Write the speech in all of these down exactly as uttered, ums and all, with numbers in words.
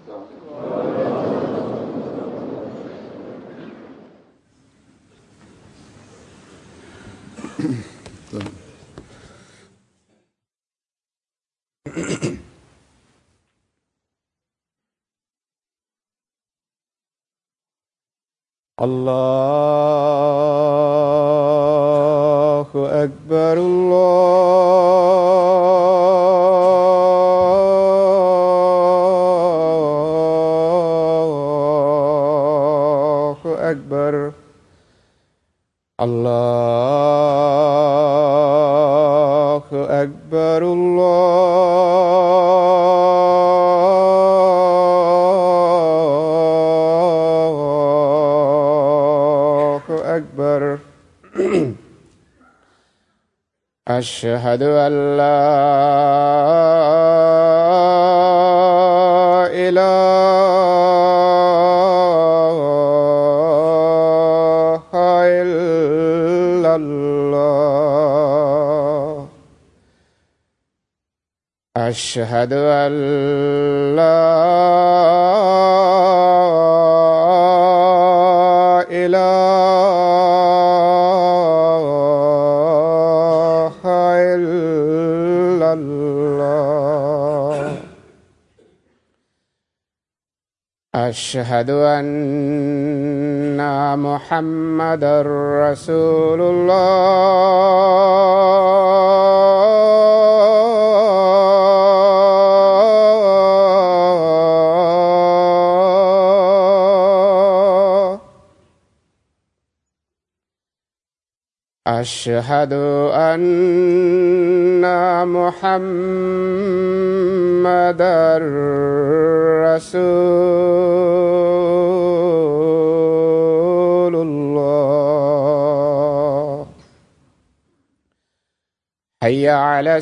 الله أكبر الله أكبر الله أكبر الله أكبر. أشهد أن لا إله إلا الله. أشهد أن لا إله إلا الله. أشهد أن محمدًا رسول الله. أشهد أن محمدًا رسول الله. حي على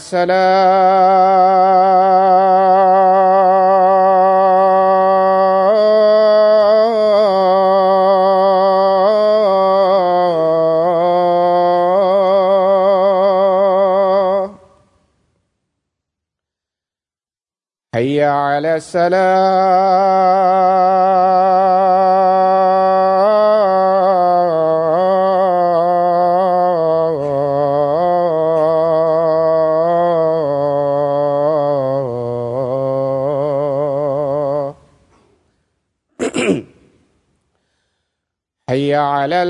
الصلاة. حي على الصلاة. حي على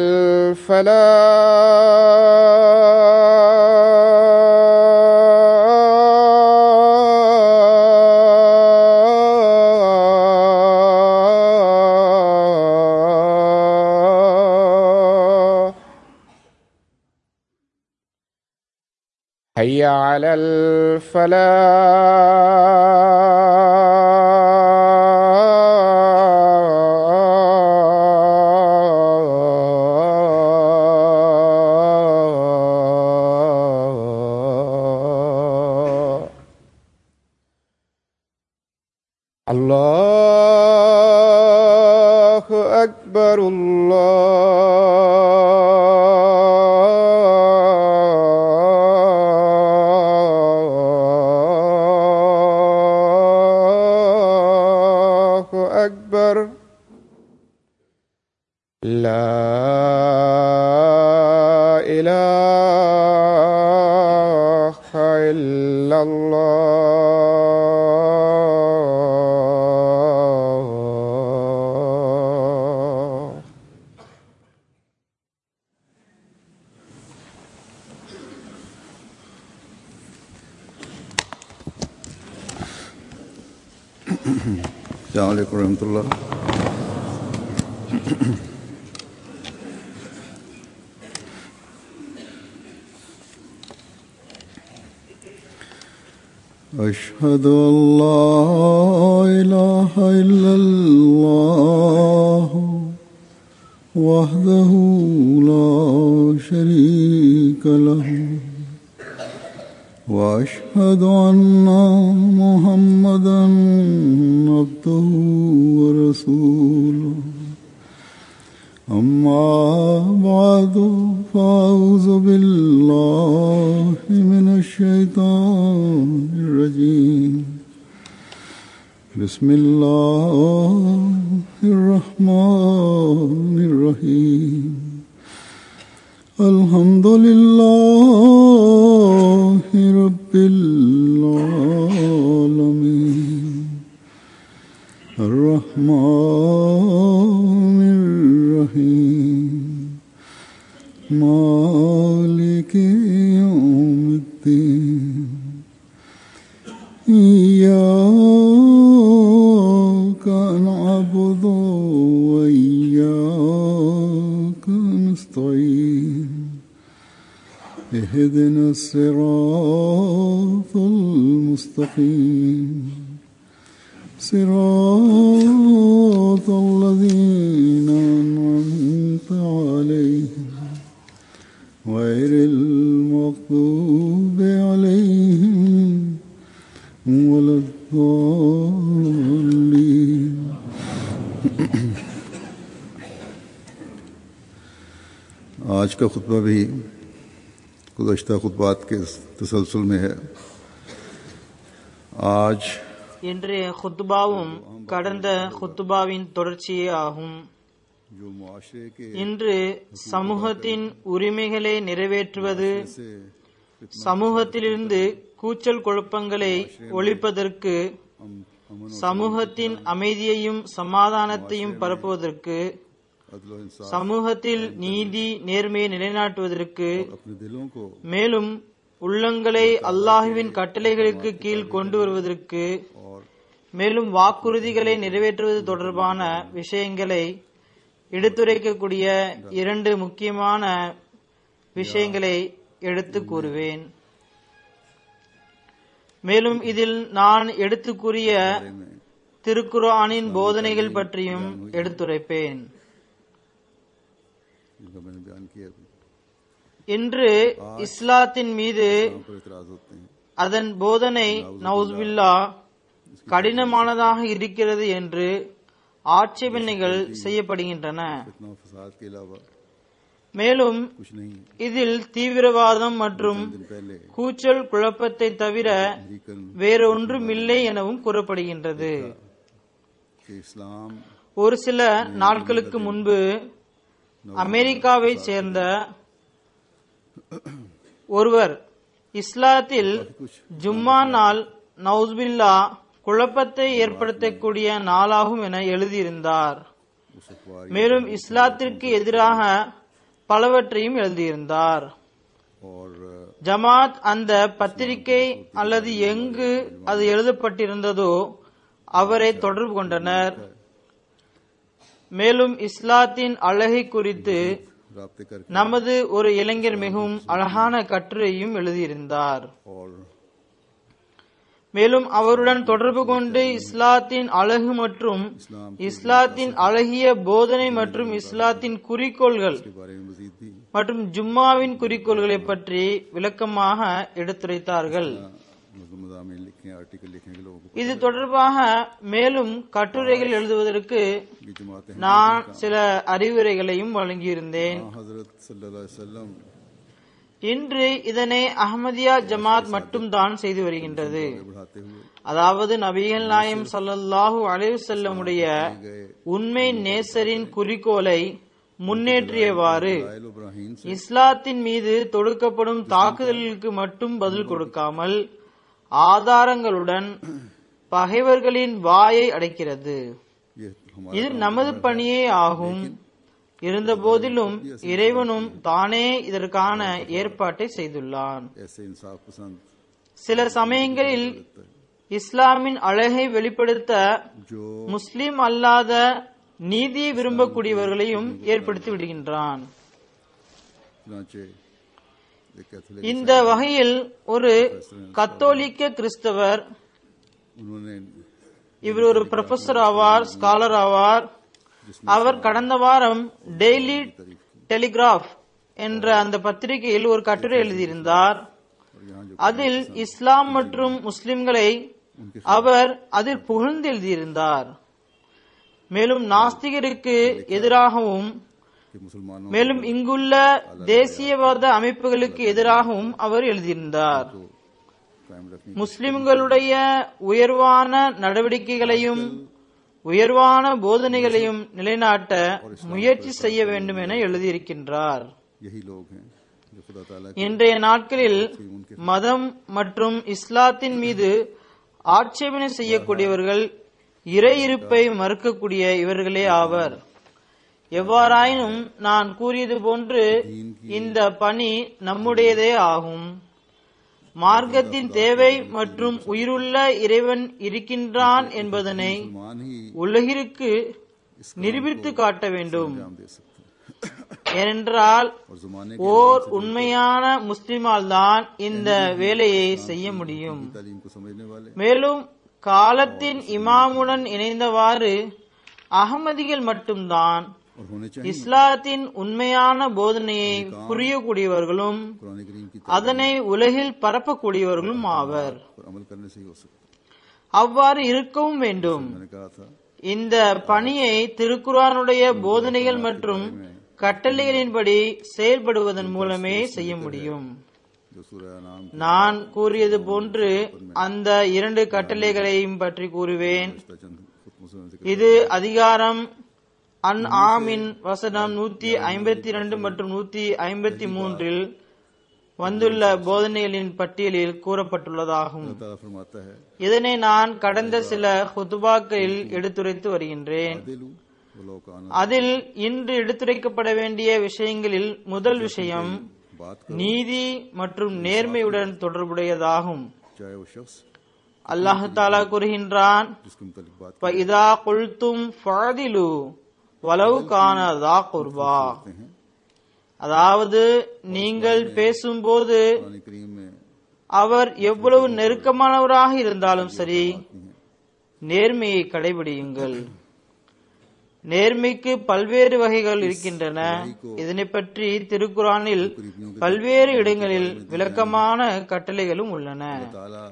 الفلاح. حي على الفلاح. الله أكبر الله أكبر. لا إله إلا الله. السلام عليكم ورحمة الله. أشهد أن لا إله إلا الله وحده لا شريك له وأشهد أن محمدًا عبده ورسوله. أما بعد فأعوذ بالله من الشيطان الرجيم. بسم الله الرحمن الرحيم الحمد لله رب العالمين الرحمن الرحيم مالك يوم الدين إياك نعبد وإياك نستعين اهدنا الصراط المستقيم صراط الذين أنعمت عليهم غير المغضوب عليهم ولا الضالين आज का खुतबा भी गुज़श्ता खुतबात के तसलसल में है। आज இன்றைய குத்துபாவும் கடந்த குத்துபாவின் தொடர்ச்சியே ஆகும். இன்று சமூகத்தின் உரிமைகளை நிறைவேற்றுவது, சமூகத்திலிருந்து கூச்சல் குழப்பங்களை ஒழிப்பதற்கு, சமூகத்தின் அமைதியையும் சமாதானத்தையும் பரப்புவதற்கு, சமூகத்தில் நீதி நேர்மையை நிலைநாட்டுவதற்கு, மேலும் உள்ளங்களை அல்லாஹுவின் கட்டளைகளுக்கு கீழ் கொண்டு வருவதற்கு, மேலும் வாக்குறுதிகளை நிறைவேற்றுவது தொடர்பான விஷயங்களை எடுத்துரைக்கக்கூடிய இரண்டு முக்கியமான விஷயங்களை எடுத்து கூறுவேன். மேலும் இதில் நான் எடுத்து கூறிய திருக்குர்ஆனின் போதனைகள் பற்றியும் எடுத்துரைப்பேன். இன்று இஸ்லாத்தின் மீது அதன் போதனை நவுஸ்பில்லா கடினமானதாக இருக்கிறது என்று ஆட்சேபனைகள் செய்யப்படுகின்றன. மேலும் இதில் தீவிரவாதம் மற்றும் கூச்சல் குழப்பத்தை தவிர வேறொன்றும் இல்லை எனவும் கூறப்படுகின்றது. ஒரு சில நாட்களுக்கு முன்பு அமெரிக்காவை சேர்ந்த ஒருவர் இஸ்லாத்தில் ஜும்மா நாள் நவுஸ்பில்லா குழப்பத்தை ஏற்படுத்தக்கூடிய நாளாகும் என எழுதியிருந்தார். மேலும் இஸ்லாத்திற்கு எதிராக பலவற்றையும் எழுதியிருந்தார். ஜமாத் அந்த பத்திரிகை அல்லது எங்கு அது எழுதப்பட்டிருந்ததோ அவரை தொடர்பு கொண்டனர். மேலும் இஸ்லாத்தின் அழகை குறித்து நமது ஒரு இளைஞர் மிகவும் அழகான கட்டுரையும் எழுதியிருந்தார். மேலும் அவருடன் தொடர்பு கொண்டு இஸ்லாத்தின் அழகு மற்றும் இஸ்லாத்தின் அழகிய போதனை மற்றும் இஸ்லாத்தின் குறிக்கோள்கள் மற்றும் ஜும்மாவின் குறிக்கோள்களை பற்றி விளக்கமாக எடுத்துரைத்தார்கள். இது தொடர்பாக மேலும் கட்டுரைகள் எழுதுவதற்கு நான் சில அறிவுரைகளையும் வழங்கியிருந்தேன். இன்று இதனை அஹ்மதியா ஜமாத் மட்டும் தான் செய்து வருகின்றது. அதாவது நபிகள் நாயகம் ஸல்லல்லாஹு அலைஹி வஸல்லம் உடைய உண்மை நேசரின் குறிக்கோளை முன்னேற்றியவாறு இஸ்லாத்தின் மீது தொடுக்கப்படும் தாக்குதல்களுக்கு மட்டும் பதில் கொடுக்காமல் ஆதாரங்களுடன் பகைவர்களின் வாயை அடைக்கிறது. இது நமது பணியே ஆகும். இருந்த போதிலும் இறைவனும் தானே இதற்கான ஏற்பாட்டை செய்துள்ளான். சில சமயங்களில் இஸ்லாமின் அழகை வெளிப்படுத்த முஸ்லிம் அல்லாத நீதியை விரும்பக்கூடியவர்களையும் ஏற்படுத்தி விடுகின்றான். இந்த வகையில் ஒரு கத்தோலிக்க கிறிஸ்தவர், இவர் ஒரு ப்ரொஃபசர் ஆவார், ஸ்காலர் ஆவார். அவர் கடந்த வாரம் டெய்லி டெலிகிராஃப் என்ற அந்த பத்திரிகையில் ஒரு கட்டுரை எழுதியிருந்தார். அதில் இஸ்லாம் மற்றும் முஸ்லிம்களை அவர் அதில் புகழ்ந்து எழுதியிருந்தார். மேலும் நாஸ்திகருக்கு எதிராகவும் மேலும் இங்குள்ள தேசியவாத அமைப்புகளுக்கு எதிராகவும் அவர் எழுதியிருந்தார். कायम रखने முஸ்லிம்களுடைய உயர்வான நடவடிக்கைகளையும் உயர்வான போதனைகளையும் நிலைநாட்ட முயற்சி செய்ய வேண்டும் என எழுதியிருக்கின்றார். यही लोग हैं जो खुदा ताला இன்றைய நாட்களில் மதம் மற்றும் இஸ்லாத்தின் மீது ஆட்சேபனை செய்யக்கூடியவர்கள் இறை இருப்பை மறுக்கக்கூடிய இவர்களே ஆவர். எவ்வாறாயினும் நான் கூறியது போன்று இந்த பணி நம்முடையதே ஆகும். மார்க்கத்தின் தேவை மற்றும் உயிருள்ள இறைவன் இருக்கின்றான் என்பதனை मान ही உலகிற்கு நிரூபித்து காட்ட வேண்டும். अंजाम दे सकते हैं ஏனென்றால் और जुमाने ஓர் உண்மையான முஸ்லிமால் தான் இந்த வேலையை செய்ய முடியும். की तालीम को समझने वाले மேலும் காலத்தின் இமாமுடன் இணைந்தவாறு அகமதிகள் மட்டும்தான் और होने चाहिए இஸ்லாத்தின் உண்மையான போதனையை புரியக்கூடியவர்களும் कुरान करीम की அதனை உலகில் பரப்பக்கூடியவர்களும் ஆவர். पर अमल करने से ही हो सकता அவ்வாறு இருக்கவும் வேண்டும். मैंने कहा था இந்த பணியை திருக்குர்ஆனுடைய போதனைகள் மற்றும் கட்டளைகளின்படி செயல்படுவதன் மூலமே செய்ய முடியும். जो सूरह नाम நான் கூறியது போன்று அந்த இரண்டு கட்டளைகளையும் பற்றி கூறுவேன். चंद खुतबों से जिक्र இது அதிகாரம் அன் ஆமின் வசனம் நூத்தி ஐம்பத்தி இரண்டு மற்றும் நூத்தி ஐம்பத்தி மூன்றில் வந்துள்ள போதனைகளின் பட்டியலில் கூறப்பட்டுள்ளதாகும். ताला फरमाता है இதனை நான் கடந்த சில ஹுதுபாக்களில் எடுத்துரைத்து வருகின்றேன். दिलू वलो कान அதில் இன்று எடுத்துரைக்கப்பட வேண்டிய விஷயங்களில் முதல் விஷயம் बात நீதி மற்றும் நேர்மையுடன் தொடர்புடையதாகும். चाहे वो शख्स அல்லாஹ் தஆலா கூறுகின்றான், जिसके मुतालिक बात فَإِذَا قُلْتُمْ فَعْدِلُوا وَلَوْ كَانَ ذَا قُرْبَى. करते हैं அதாவது நீங்கள் பேசும்போது कुरान करीम में அவர் எவ்வளவு நெருக்கமானவராக இருந்தாலும் சரி நேர்மையை கடைபிடியுங்கள். நேர்மைக்கு பல்வேறு வகைகள் இருக்கின்றன. இதனை பற்றி திருக்குர்ஆனில் பல்வேறு இடங்களில் விளக்கமான கட்டளைகளும் உள்ளன. ताला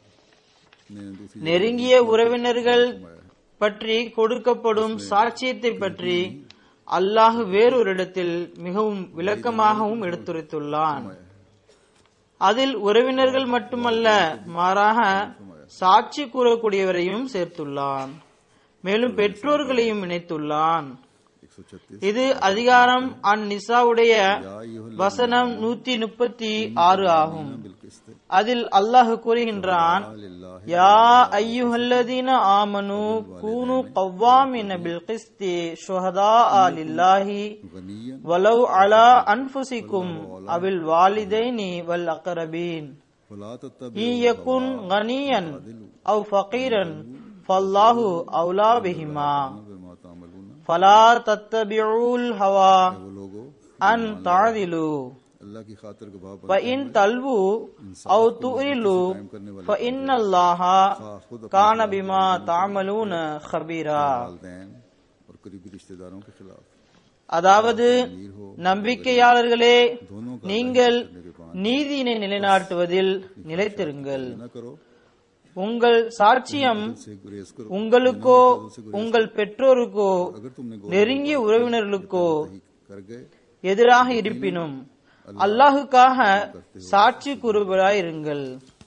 ने दूसरी நெருங்கிய உறவினர்கள் பற்றி கொடுக்கப்படும் சாட்சியத்தை பற்றி அல்லாஹ் வேறொரு இடத்தில் மிகவும் விளக்கமாகவும் எடுத்துரைத்துள்ளான். அதில் உறவினர்கள் மட்டுமல்ல, மாறாக சாட்சி கூறக்கூடியவரையும் சேர்த்துள்ளான். மேலும் பெற்றோர்களையும் இணைத்துள்ளான். एक सौ छत्तीस இது அதிகாரம் அன் நிசாவுடைய வசனம் நூத்தி முப்பத்தி ஆறு ஆகும். बिलकिस्त அதில் அல்லாஹ் கூறுகின்றான், लिल्लाह யா அய்யுஹல்லதீன ஆமனு கூனு கவ்வாமின பில் கிஸ்தி ஷுஹதாஅ லில்லாஹி गनियन வலவ் அலா அன்ஃபுசிக்கும் அவில் வாலிதைனி வல் அக்ரபீன் फला तत्तबी இன் யகுன் கனியன் அவ் ஃபகீரன் ஃபல்லாஹு அவுலா பிஹிமா बिमा तामलून ஃபலா தத்தபிஉல் ஹவா वो लोगो அன் தஅதிலு अल्लाह की खातिर गवाह बन فإن تلووا أو تؤرلوا فإن الله كان بما تعملون خبيرا. वालिदैन और करीबी रिश्तेदारों के खिलाफ அதாவது நம்பிக்கையாளர்களே, நீங்கள் நீதியினை நிலைநாட்டுவதில் நிலைத்திருங்கள். न करो உங்கள் சாட்சியம் से गुरेज करो உங்களுக்கோ உங்கள் பெற்றோருக்கோ अगर तुमने நெருங்கிய உறவினர்களுக்கோ कर गए எதிராக இருப்பினும் அல்லாஹுக்காக சாட்சி கூறுவராயிருங்கள்.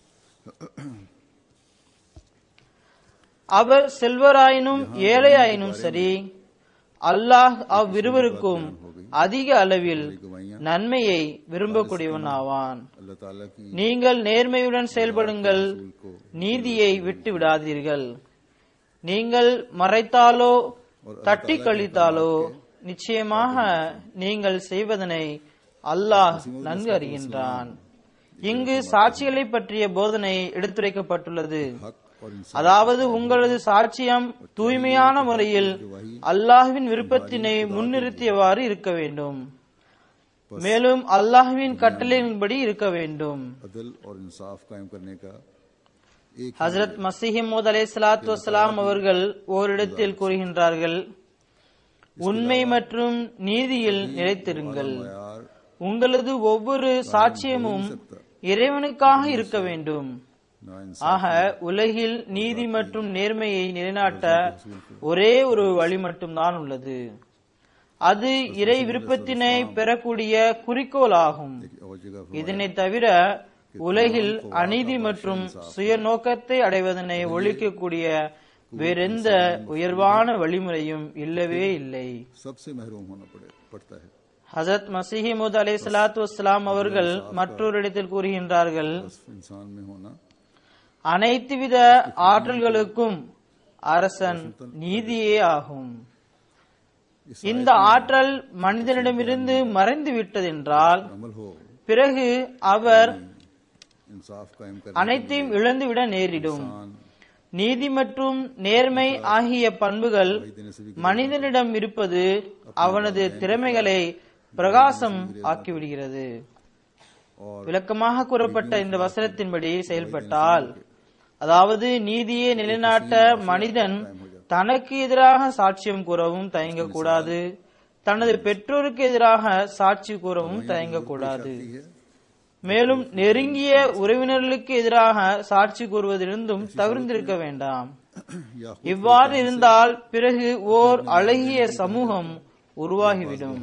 அவர் செல்வராயினும் ஏழையாயினும் சரி, அல்லாஹ் அவ்விருவருக்கும் அதிக அளவில் நன்மையை விரும்பக்கூடியவன் ஆவான். अल्लाह ताला की நீங்கள் நேர்மையுடன் செயல்படுங்கள், நீதியை விட்டு விடாதீர்கள். நீங்கள் மறைத்தாலோ தட்டி கழித்தாலோ நிச்சயமாக நீங்கள் செய்வதனை அல்லாஹ் நன்கு அறிகின்றான். இங்கு சாட்சிகளை பற்றிய போதனை எடுத்துரைக்கப்பட்டுள்ளது. हक और इंसाफ அதாவது உங்களது சாட்சியம் தூய்மையான முறையில் அல்லாஹ்வின் விருப்பத்தினை முன்னிறுத்தியவாறு இருக்க வேண்டும். மேலும் அல்லாஹ்வின் கட்டளையின்படி இருக்க வேண்டும். अदल और इंसाफ कायम करने का एक ஹஜ்ரத் மஸீஹ் மவ்ஊத் அலைஹிஸ்ஸலாத்து வஸ்ஸலாம் அவர்கள் ஓரிடத்தில் கூறுகின்றார்கள், உண்மை மற்றும் நீதியில் நிலைத்திருங்கள். यार உங்களது ஒவ்வொரு சாட்சியமும் இறைவனுக்காக இருக்க வேண்டும். ना ஆக உலகில் நீதி மற்றும் நேர்மையை நிலைநாட்ட ஒரே ஒரு வழி மட்டும்தான் உள்ளது. அது இறை விருப்பத்தினை பெறக்கூடிய குறிக்கோள் ஆகும். और जगह இதனை தவிர உலகில் அநீதி மற்றும் சுயநோக்கத்தை அடைவதனை ஒழிக்கக்கூடிய வேறெந்த உயர்வான வழிமுறையும் இல்லவே இல்லை. सबसे महरूम होना पड़ता है. ஹஜரத் மசீஹ் மவ்ஊத் அலைஹிஸ்ஸலாத்து வஸ்ஸலாம் அவர்கள் மற்றொரு இடத்தில் கூறுகின்றார்கள், इंसान में होना அனைத்து வித ஆற்றல்களுக்கும் அரசன் நீதியே ஆகும். இந்த ஆற்றல் மனிதனிடமிருந்து மறைந்து விட்டதென்றால் अमल हो பிறகு அவர் इंसाफ कायम कर அனைத்தையும் இழந்துவிட நேரிடும். நீதி மற்றும் நேர்மை ஆகிய பண்புகள் மனிதனிடம் இருப்பது அவனது திறமைகளை பிரகாசம் ஆக்கிவிடுகிறது. விளக்கமாக கூறப்பட்ட இந்த வசனத்தின்படி செயல்பட்டால், அதாவது நீதியை நிலைநாட்ட மனிதன் தனக்கு எதிராக சாட்சியம் கூறவும் தயங்கக்கூடாது, தனது பெற்றோருக்கு எதிராக சாட்சி கூறவும் தயங்கக்கூடாது, மேலும் நெருங்கிய உறவினர்களுக்கு எதிராக சாட்சி கூறுவதிலிருந்தும் தவிர்த்திருக்க வேண்டாம். இவ்வாறு இருந்தால் பிறகு ஓர் அழகிய சமூகம் உருவாகிவிடும்.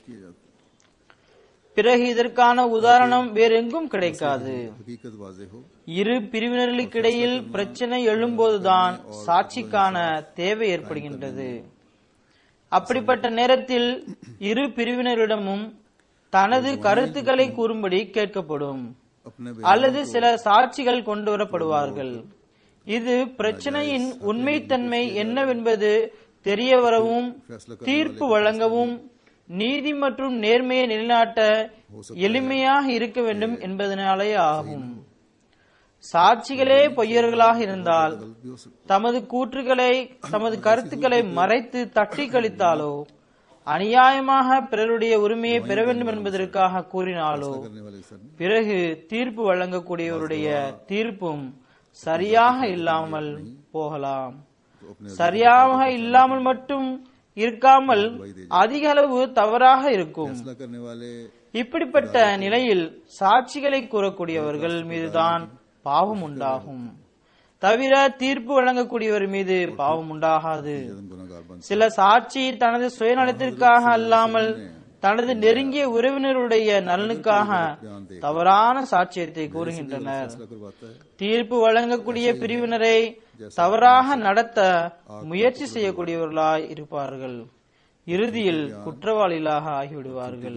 பிறகு இதற்கான உதாரணம் வேறெங்கும் கிடைக்காது. இரு பிரிவினர்களுக்கிடையில் பிரச்சனை எழும்போதுதான் சாட்சிக்கான தேவை ஏற்படுகின்றது. அப்படிப்பட்ட நேரத்தில் இரு பிரிவினரிடமும் தனது கருத்துக்களை கூறும்படி கேட்கப்படும், அல்லது சில சாட்சிகள் கொண்டு வரப்படுவார்கள். இது பிரச்சனையின் உண்மைத்தன்மை என்னவென்பது தெரிய வரவும், தீர்ப்பு வழங்கவும், நீதி மற்றும் நேர்மையை நிலைநாட்ட எளிமையாக இருக்க வேண்டும் என்பதனாலே ஆகும். சாட்சிகளே பொய்யர்களாக இருந்தால் தமது கூற்றுகளை தமது கருத்துக்களை மறைத்து தட்டி கழித்தாலோ, அநியாயமாக பிறருடைய உரிமையை பெற வேண்டும் என்பதற்காக கூறினாலோ, பிறகு தீர்ப்பு வழங்கக்கூடியவருடைய தீர்ப்பும் சரியாக இல்லாமல் போகலாம். சரியாக இல்லாமல் மட்டும் இருக்காமல் அதிக அளவு தவறாக இருக்கும். இப்படிப்பட்ட நிலையில் சாட்சிகளை கூறக்கூடியவர்கள் மீதுதான் பாவம் உண்டாகும், தவிர தீர்ப்பு வழங்கக்கூடியவர் மீது பாவம் உண்டாகாது. சில சாட்சி தனது சுயநலத்திற்காக அல்லாமல் தனது நெருங்கிய உறவினருடைய நலனுக்காக தவறான சாட்சியத்தை கூறுகின்றனர். தீர்ப்பு வழங்கக்கூடிய பிரிவினரை தவறாக நடத்த முயற்சி செய்யக்கூடியவர்களாய் இருப்பார்கள். இறுதியில் குற்றவாளிகளாக ஆகிவிடுவார்கள்.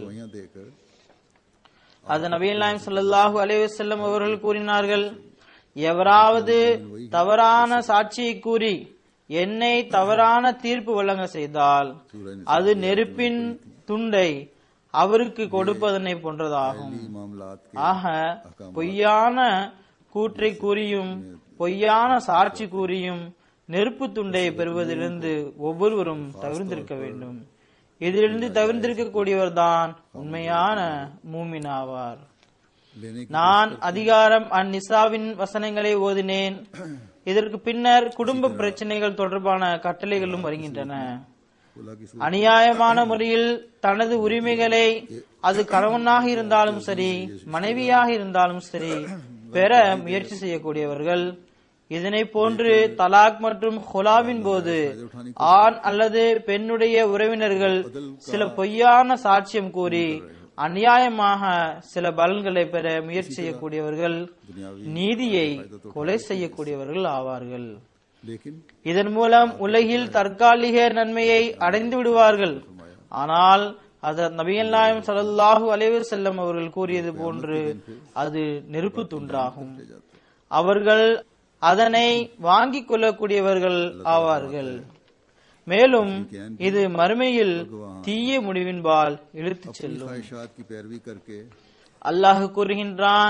அது நபிகள் நாயகம் ஸல்லல்லாஹு அலைஹி வஸல்லம் அவர்கள் கூறினார்கள், எவராவது தவறான சாட்சியை கூறி என்னை தவறான தீர்ப்பு வழங்க செய்தால் அது நெருப்பின் துண்டை அவருக்கு கொடுப்பதனை போன்றதாகும். ஆக பொய்யான கூற்றை கூறியும் பொய்யான சாட்சி கூறியும் நெருப்பு துண்டை பெறுவதிலிருந்து ஒவ்வொருவரும் தவிர்த்திருக்க வேண்டும். இதிலிருந்து தவிர்த்திருக்கக்கூடியவர் தான் உண்மையான மூமின் ஆவார். நான் அதிகாரம் அந்நிசாவின் வசனங்களை ஓதினேன். இதற்கு பின்னர் குடும்ப பிரச்சனைகள் தொடர்பான கட்டளைகளும் வருகின்றன. அநியாயமான முறையில் தனது உரிமைகளை அது கணவனாக இருந்தாலும் சரி மனைவியாக இருந்தாலும் சரி பெற முயற்சி செய்யக்கூடியவர்கள், இதனை போன்று தலாக் மற்றும் ஹுலாவின் போது ஆண் அல்லது பெண்ணுடைய உறவினர்கள் சில பொய்யான சாட்சியம் கூறி அநியாயமாக சில பலன்களை பெற முயற்சி செய்யக்கூடியவர்கள் நீதியை கொலை செய்யக்கூடியவர்கள் ஆவார்கள். இதன் மூலம் உலகில் தற்காலிக நன்மையை அடைந்து விடுவார்கள். ஆனால் ஹஜ்ரத் நபிகள் நாயகம் ஸல்லல்லாஹு அலைஹி வஸல்லம் அவர்கள் கூறியது போன்று அது நெருப்பு துண்டாகும். அவர்கள் அதனை வாங்கிக் கொள்ளக்கூடியவர்கள் ஆவார்கள். மேலும் இது மறுமையில் தீய முடிவின்பால் இழுத்துச் செல்லும். அல்லாஹ் கூறுகின்றான்,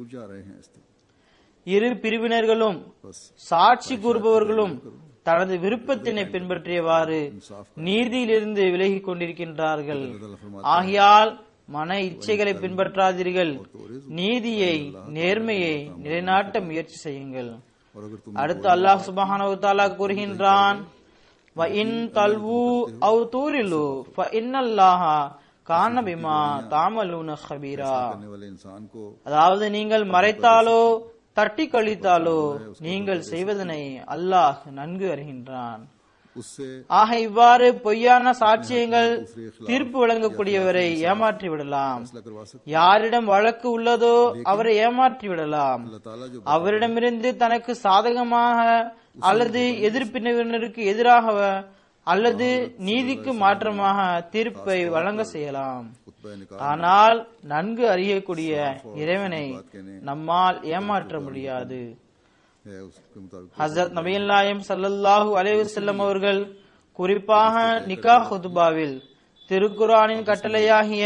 இரு பிரிவினர்களும் சாட்சி கூறுபவர்களும் தனது விருப்பத்தினை பின்பற்றியவாறு நீதியிலிருந்து விலகிக் கொண்டிருக்கின்றார்கள். ஆகையால் மன இச்சைகளை பின்பற்றாதீர்கள், நீதியை நேர்மையை நிலைநாட்ட முயற்சி செய்யுங்கள். அடுத்து அல்லாஹ் சுப்ஹானஹு வ தஆலா கூறுகின்றான், வ இன் தல்வு அவ் தூரிலு ஃப இன்னல்லாஹ கான பிமா தஅமலூன கபீரா. அதாவது நீங்கள் மறைத்தாலோ தட்டி கழித்தாலோ நீங்கள் செய்வதனை அல்லாஹ் நன்கு அறிகின்றான். उससे ஆக இவ்வாறு பொய்யான சாட்சியங்கள் தீர்ப்பு வழங்கக்கூடியவரை ஏமாற்றி விடலாம். फैसला करवा सकते யாரிடம் வழக்கு உள்ளதோ அவரை ஏமாற்றி விடலாம். अल्लाह ताला जो அவரிடமிருந்து தனக்கு சாதகமாக அல்லது எதிர்ப்பினருக்கு எதிராக அல்லது நீதிக்கு மாற்றமாக தீர்ப்பை வழங்க செய்யலாம். खुतबा निकाल ஆனால் நன்கு அறியக்கூடிய இறைவனை நம்மால் ஏமாற்ற முடியாது. है उसके मुताबिक ஹஜ்ரத் நபிகள் நாயகம் ஸல்லல்லாஹு அலைஹி வஸல்லம் அவர்கள் குறிப்பாக நிக்காஹ் குத்பாவில் திருக்குர்ஆனின் கட்டளையாகிய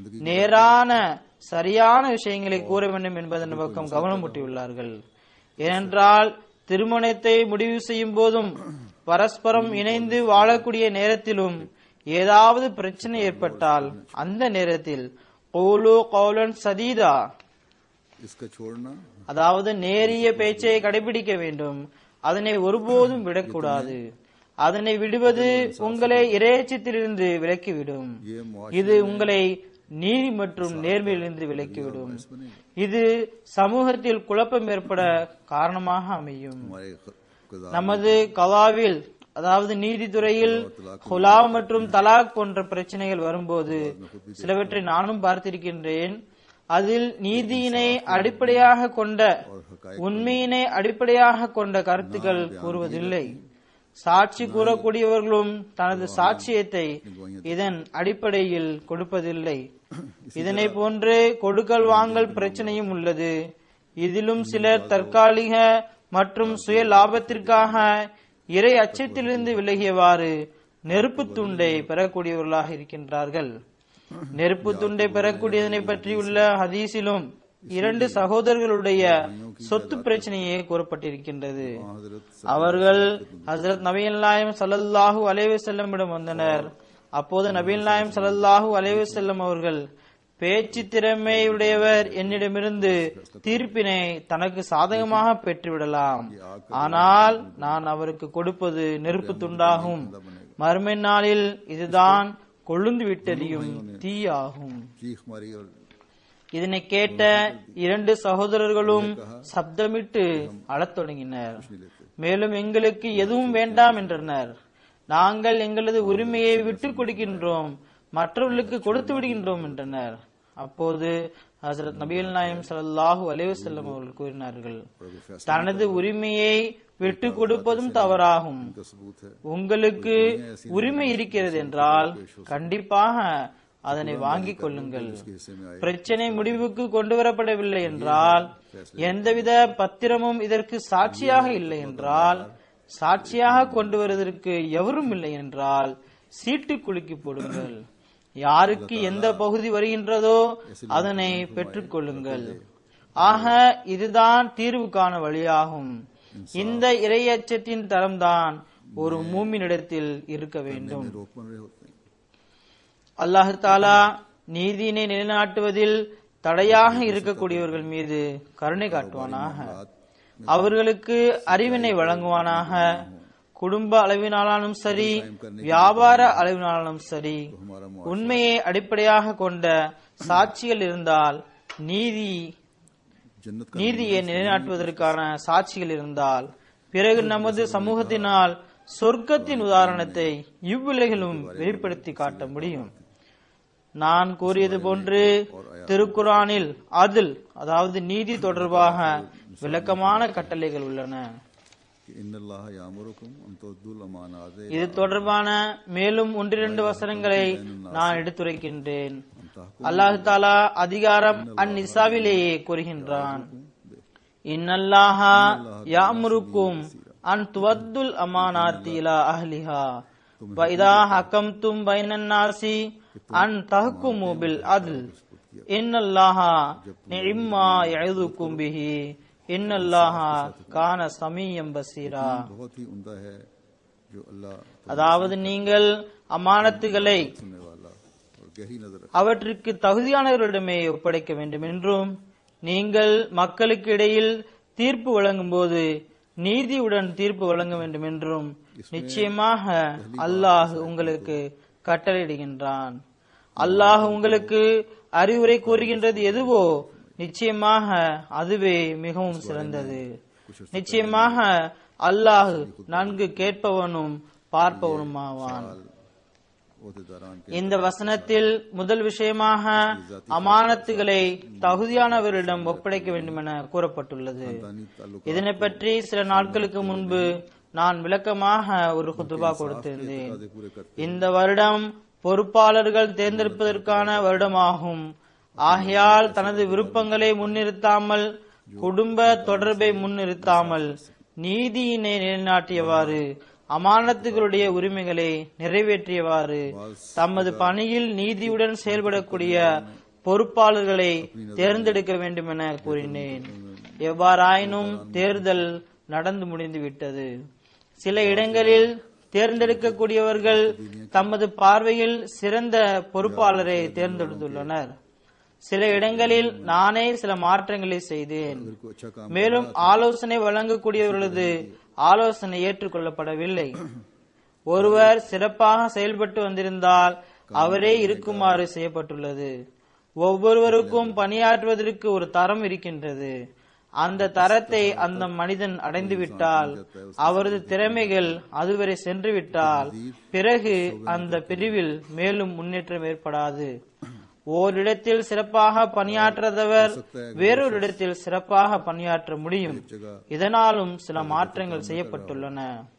நேரான சரியான விஷயங்களை கூற வேண்டும் என்பதன் பக்கம் கவனம் ஊட்டியுள்ளார்கள். ஏனென்றால் திருமணத்தை முடிவு செய்யும் போதும் பரஸ்பரம் இணைந்து வாழக்கூடிய நேரத்திலும் ஏதாவது பிரச்சனை ஏற்பட்டால் அந்த நேரத்தில் கௌலு கௌலன் சதீதா, इसका छोड़ना அதாவது நேரிய பேச்சை கடைபிடிக்க வேண்டும். அதனை ஒருபோதும் விடக்கூடாது. அதனை விடுவது உங்களை இறையச்சத்திலிருந்து விலக்கிவிடும். ये मुआशरे இது உங்களை நீதி மற்றும் நேர்மையிலிருந்து விலக்கிவிடும். இது சமூகத்தில் குழப்பம் ஏற்பட காரணமாக அமையும். हमारे कज़ा நமது கலாவில் அதாவது நீதித்துறையில் ஹுலா மற்றும் தலாக் போன்ற பிரச்சனைகள் வரும்போது சிலவற்றை நானும் பார்த்திருக்கின்றேன். அதில் நீதியினை அடிப்படையாக கொண்ட உண்மையினை அடிப்படையாக கொண்ட கருத்துக்கள் கூறுவதில்லை. சாட்சி கூறக்கூடியவர்களும் தனது சாட்சியத்தை இதன் அடிப்படையில் கொடுப்பதில்லை. இதனை போன்று கொடுக்கல் வாங்கல் பிரச்சனையும் உள்ளது. இதிலும் சிலர் தற்காலிக மற்றும் சுய லாபத்திற்காக இறை அச்சத்திலிருந்து விலகியவாறு நெருப்பு துண்டை பெறக்கூடியவர்களாக இருக்கின்றார்கள். நெருப்பு துண்டை பெறக்கூடியதனை பற்றியுள்ள ஹதீஸிலும் இரண்டு சகோதரர்களுடைய சொத்து பிரச்சனையே கூறப்பட்டிருக்கின்றது. அவர்கள் ஹஜ்ரத் நபிகள் நாயகம் ஸல்லல்லாஹு அலைஹி வஸல்லமிடம் வந்தனர். அப்போது நபிகள் நாயகம் ஸல்லல்லாஹு அலைஹி வஸல்லம் அவர்கள், பேச்சு திறமையுடையவர் என்னிடமிருந்து தீர்ப்பினை தனக்கு சாதகமாக பெற்றுவிடலாம், ஆனால் நான் அவருக்கு கொடுப்பது நெருப்பு துண்டாகும். மறுமை நாளில் இதுதான் கொழுந்து விட்டெறியும் தீயாகும். चीख मारी और இதனை கேட்ட இரண்டு சகோதரர்களும் சப்தமிட்டு அழத் தொடங்கினர். மேலும் எங்களுக்கு எதுவும் வேண்டாம் என்றனர். நாங்கள் எங்களது உரிமையை விட்டுக் கொடுக்கின்றோம், மற்றவர்களுக்கு கொடுத்து விடுகின்றோம் என்றனர். அப்போது ஹஜ்ரத் நபிகள் நாயகம் ஸல்லல்லாஹு அலைஹி வஸல்லம் அவர்கள் கூறினார்கள், தனது உரிமையை விட்டு கொடுப்பதும் தவறாகும். सबूत है உங்களுக்கு உரிமை இருக்கிறது என்றால் கண்டிப்பாக அதனை வாங்கிக் கொள்ளுங்கள். பிரச்சனை முடிவுக்கு கொண்டு வரப்படவில்லை என்றால், எந்தவித பத்திரமும் இதற்கு சாட்சியாக இல்லை என்றால், சாட்சியாக கொண்டு வருவதற்கு எவரும் இல்லை என்றால் சீட்டு குலுக்கி போடுங்கள். யாருக்கு எந்த பகுதி வருகின்றதோ அதனை பெற்றுக் கொள்ளுங்கள். ஆக இதுதான் தீர்வுக்கான வழியாகும். இந்த இறையச்சத்தின் தரம்தான் ஒரு மூமினிடத்தில் இருக்க வேண்டும். रोक बन रहे होते हैं அல்லாஹ் தாலா நீதியினை நிலைநாட்டுவதில் தடையாக இருக்கக்கூடியவர்கள் மீது கருணை காட்டுவானாக. அவர்களுக்கு அறிவினை வழங்குவானாக. குடும்ப அளவினாலும் சரி, வியாபார அளவினாலும் சரி, உண்மையை அடிப்படையாக கொண்ட சாட்சிகள் இருந்தால், நீதி जन्नत का நீதியை நிலைநாட்டுவதற்கான சாட்சிகள் இருந்தால், பிறகு நமது சமூகத்தினால் சொர்க்கத்தின் உதாரணத்தை இவ்வுலகிலும் வெளிப்படுத்தி காட்ட முடியும். நான் கூறியது போன்று திருக்குர்ஆனில் அதில் அதாவது நீதி தொடர்பாக விளக்கமான கட்டளைகள் உள்ளன. कि इन्नल्लाह यामुरुकुम अन तुद्दुल अमानात இது தொடர்பான மேலும் ஒன்றிரண்டு வசனங்களை நான் எடுத்துரைக்கின்றேன். அல்லாஹ் தாலா அதிகாரம் அந்நிசாவிலேயே கூறுகின்றான், இன்னல்லாஹ யாமுருக்கும் அன் துவத்துல் அமானாத்தி இலா அஹ்லிஹா வ இதா ஹக்கம்தும் பைனன் நாசி அன் தஹ்குமு பில் அத்ல் இன்னல்லாஹ நிம்மா யஇதுக்கும் பிஹி இன்னல்லாஹ கான சமீயம் பஸீரா. बहुत ही उम्दा है जो अल्लाह அதாவது நீங்கள் அமானத்துகளை सुनने वाला और गहरी नजर रखने அவற்றிற்கு தகுதியானவர்களிடமே ஒப்படைக்க வேண்டும் என்றும், நீங்கள் மக்களுக்கு இடையில் தீர்ப்பு வழங்கும் போது நீதியுடன் தீர்ப்பு வழங்க வேண்டும் என்றும் நிச்சயமாக அல்லாஹ் உங்களுக்கு கட்டளையிடுகின்றான். அல்லாஹ் உங்களுக்கு அறிவுரை கூறுகின்றது எதுவோ நிச்சயமாக அதுவே மிகவும் சிறந்தது. நிச்சயமாக அல்லாஹ் நன்கு கேட்பவனும் பார்ப்பவனுமாவான். ओहदेदारान के இந்த வசனத்தில் முதல் விஷயமாக அமானத்துகளை தகுதியானவரிடம் ஒப்படைக்க வேண்டும் என கூறப்பட்டுள்ளது. இதனை பற்றி சில நாட்களுக்கு முன்பு நான் விளக்கமாக ஒரு குத்துபா கொடுத்திருந்தேன். இந்த வருடம் பொறுப்பாளர்கள் தேர்ந்தெடுப்பதற்கான வருடமாகும். ஆகையால் தனது விருப்பங்களை முன்னிறுத்தாமல், குடும்ப தொடர்பை முன்னிறுத்தாமல், நீதியினை நிலைநாட்டியவாறு, அமானத்துகளுடைய உரிமைகளை நிறைவேற்றியவாறு, தமது பணியில் நீதியுடன் செயல்படக்கூடிய பொறுப்பாளர்களை தேர்ந்தெடுக்க வேண்டும் என கூறினேன். எவ்வாறாயினும் தேர்தல் நடந்து முடிந்துவிட்டது. சில இடங்களில் தேர்ந்தெடுக்கக்கூடியவர்கள் தமது பார்வையில் சிறந்த பொறுப்பாளரை தேர்ந்தெடுத்துள்ளனர். சில இடங்களில் நானே சில மாற்றங்களை செய்தேன். மேலும் ஆலோசனை வழங்கக்கூடியவர்களது ஆலோசனை ஏற்றுக்கொள்ளப்படவில்லை. ஒருவர் சிறப்பாக செயல்பட்டு வந்திருந்தால் அவரே இருக்குமாறு செய்யப்பட்டுள்ளது. ஒவ்வொருவருக்கும் பணியாற்றுவதற்கு ஒரு தரம் இருக்கின்றது. அந்த தரத்தை அந்த மனிதன் அடைந்துவிட்டால், அவரது திறமைகள் அதுவரை சென்று விட்டால், பிறகு அந்த பிரிவில் மேலும் முன்னேற்றம் ஏற்படாது. ஓரிடத்தில் சிறப்பாக பணியாற்றாதவர் வேறொரு இடத்தில் சிறப்பாக பணியாற்ற முடியும். இதனாலும் சில மாற்றங்கள் செய்யப்பட்டுள்ளன.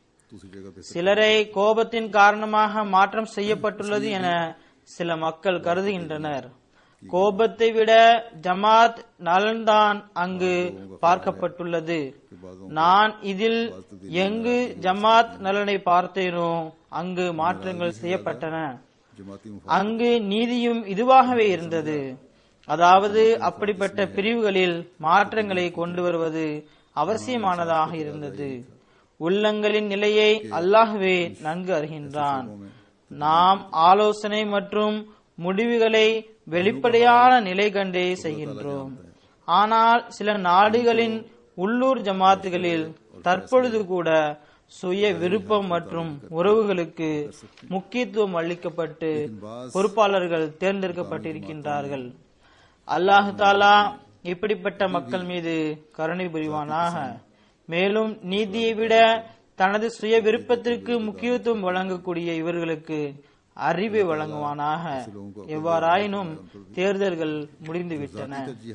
சிலரை கோபத்தின் காரணமாக மாற்றம் செய்யப்பட்டுள்ளது என சில மக்கள் கருதுகின்றனர். கோபத்தை விட ஜமாத் நலன்தான் அங்கு பார்க்கப்பட்டுள்ளது. நான் இதில் எங்கு ஜமாத் நலனை பார்த்தேனோ அங்கு மாற்றங்கள் செய்யப்பட்டன. அங்கு நீதியும் இதுவாகவே இருந்தது. அதாவது அப்படிப்பட்ட பிரிவுகளில் மாற்றங்களை கொண்டு வருவது அவசியமானதாக இருந்தது. உள்ளங்களின் நிலையை அல்லாஹ்வே நன்கு அறிகின்றான். நாம் ஆலோசனை மற்றும் முடிவுகளை வெளிப்படையான நிலை கண்டே செய்கின்றோம். ஆனால் சில நாடுகளின் உள்ளூர் ஜமாத்துகளில் தற்பொழுது கூட சுய விருப்பம் மற்றும் உறவுகளுக்கு முக்கியத்துவம் அளிக்கப்பட்டு பொறுப்பாளர்கள் தேர்ந்தெடுக்கப்பட்டிருக்கின்றார்கள். அல்லாஹு தாலா இப்படிப்பட்ட மக்கள் மீது கருணை புரிவானாக. மேலும் நீதியை விட தனது சுய விருப்பத்திற்கு முக்கியத்துவம் வழங்கக்கூடிய இவர்களுக்கு அறிவை வழங்குவானாக. எவ்வாறாயினும் தேர்தல்கள் முடிந்துவிட்டன.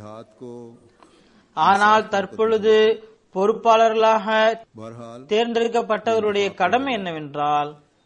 ஆனால் தற்பொழுது பொறுப்பாளர்களாக தேர்ந்தெடுக்கப்பட்டவருடைய கடமை என்னவென்றால்,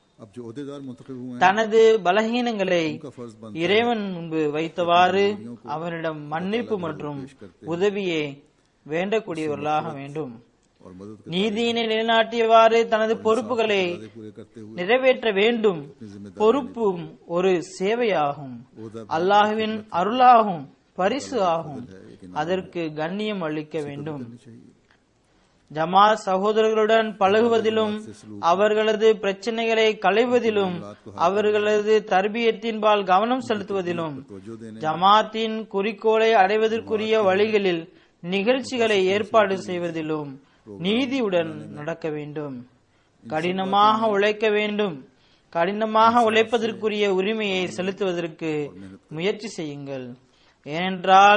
தனது பலகீனங்களை இறைவன் முன்பு வைத்தவாறு அவனிடம் மன்னிப்பு மற்றும் உதவியை வேண்டக்கூடியவர்களாக வேண்டும். நீதியினை நிலைநாட்டியவாறு தனது பொறுப்புகளை நிறைவேற்ற வேண்டும். பொறுப்பும் ஒரு சேவையாகும், அல்லாஹ்வின் அருளாகும், பரிசு ஆகும். அதற்கு கண்ணியம் அளிக்க வேண்டும். ஜமாத் சகோதரர்களுடன் பழகுவதிலும், அவர்களது பிரச்சனைகளை களைவதிலும், அவர்களது தர்பியத்தின்பால் கவனம் செலுத்துவதிலும், ஜமாத்தின் குறிக்கோளை அடைவதற்குரிய வழிகளில் நிகழ்ச்சிகளை ஏற்பாடு செய்வதிலும் நீதியுடன் நடக்க வேண்டும். கடினமாக உழைக்க வேண்டும். கடினமாக உழைப்பதற்குரிய உரிமையை செலுத்துவதற்கு முயற்சி செய்யுங்கள். ஏனென்றால்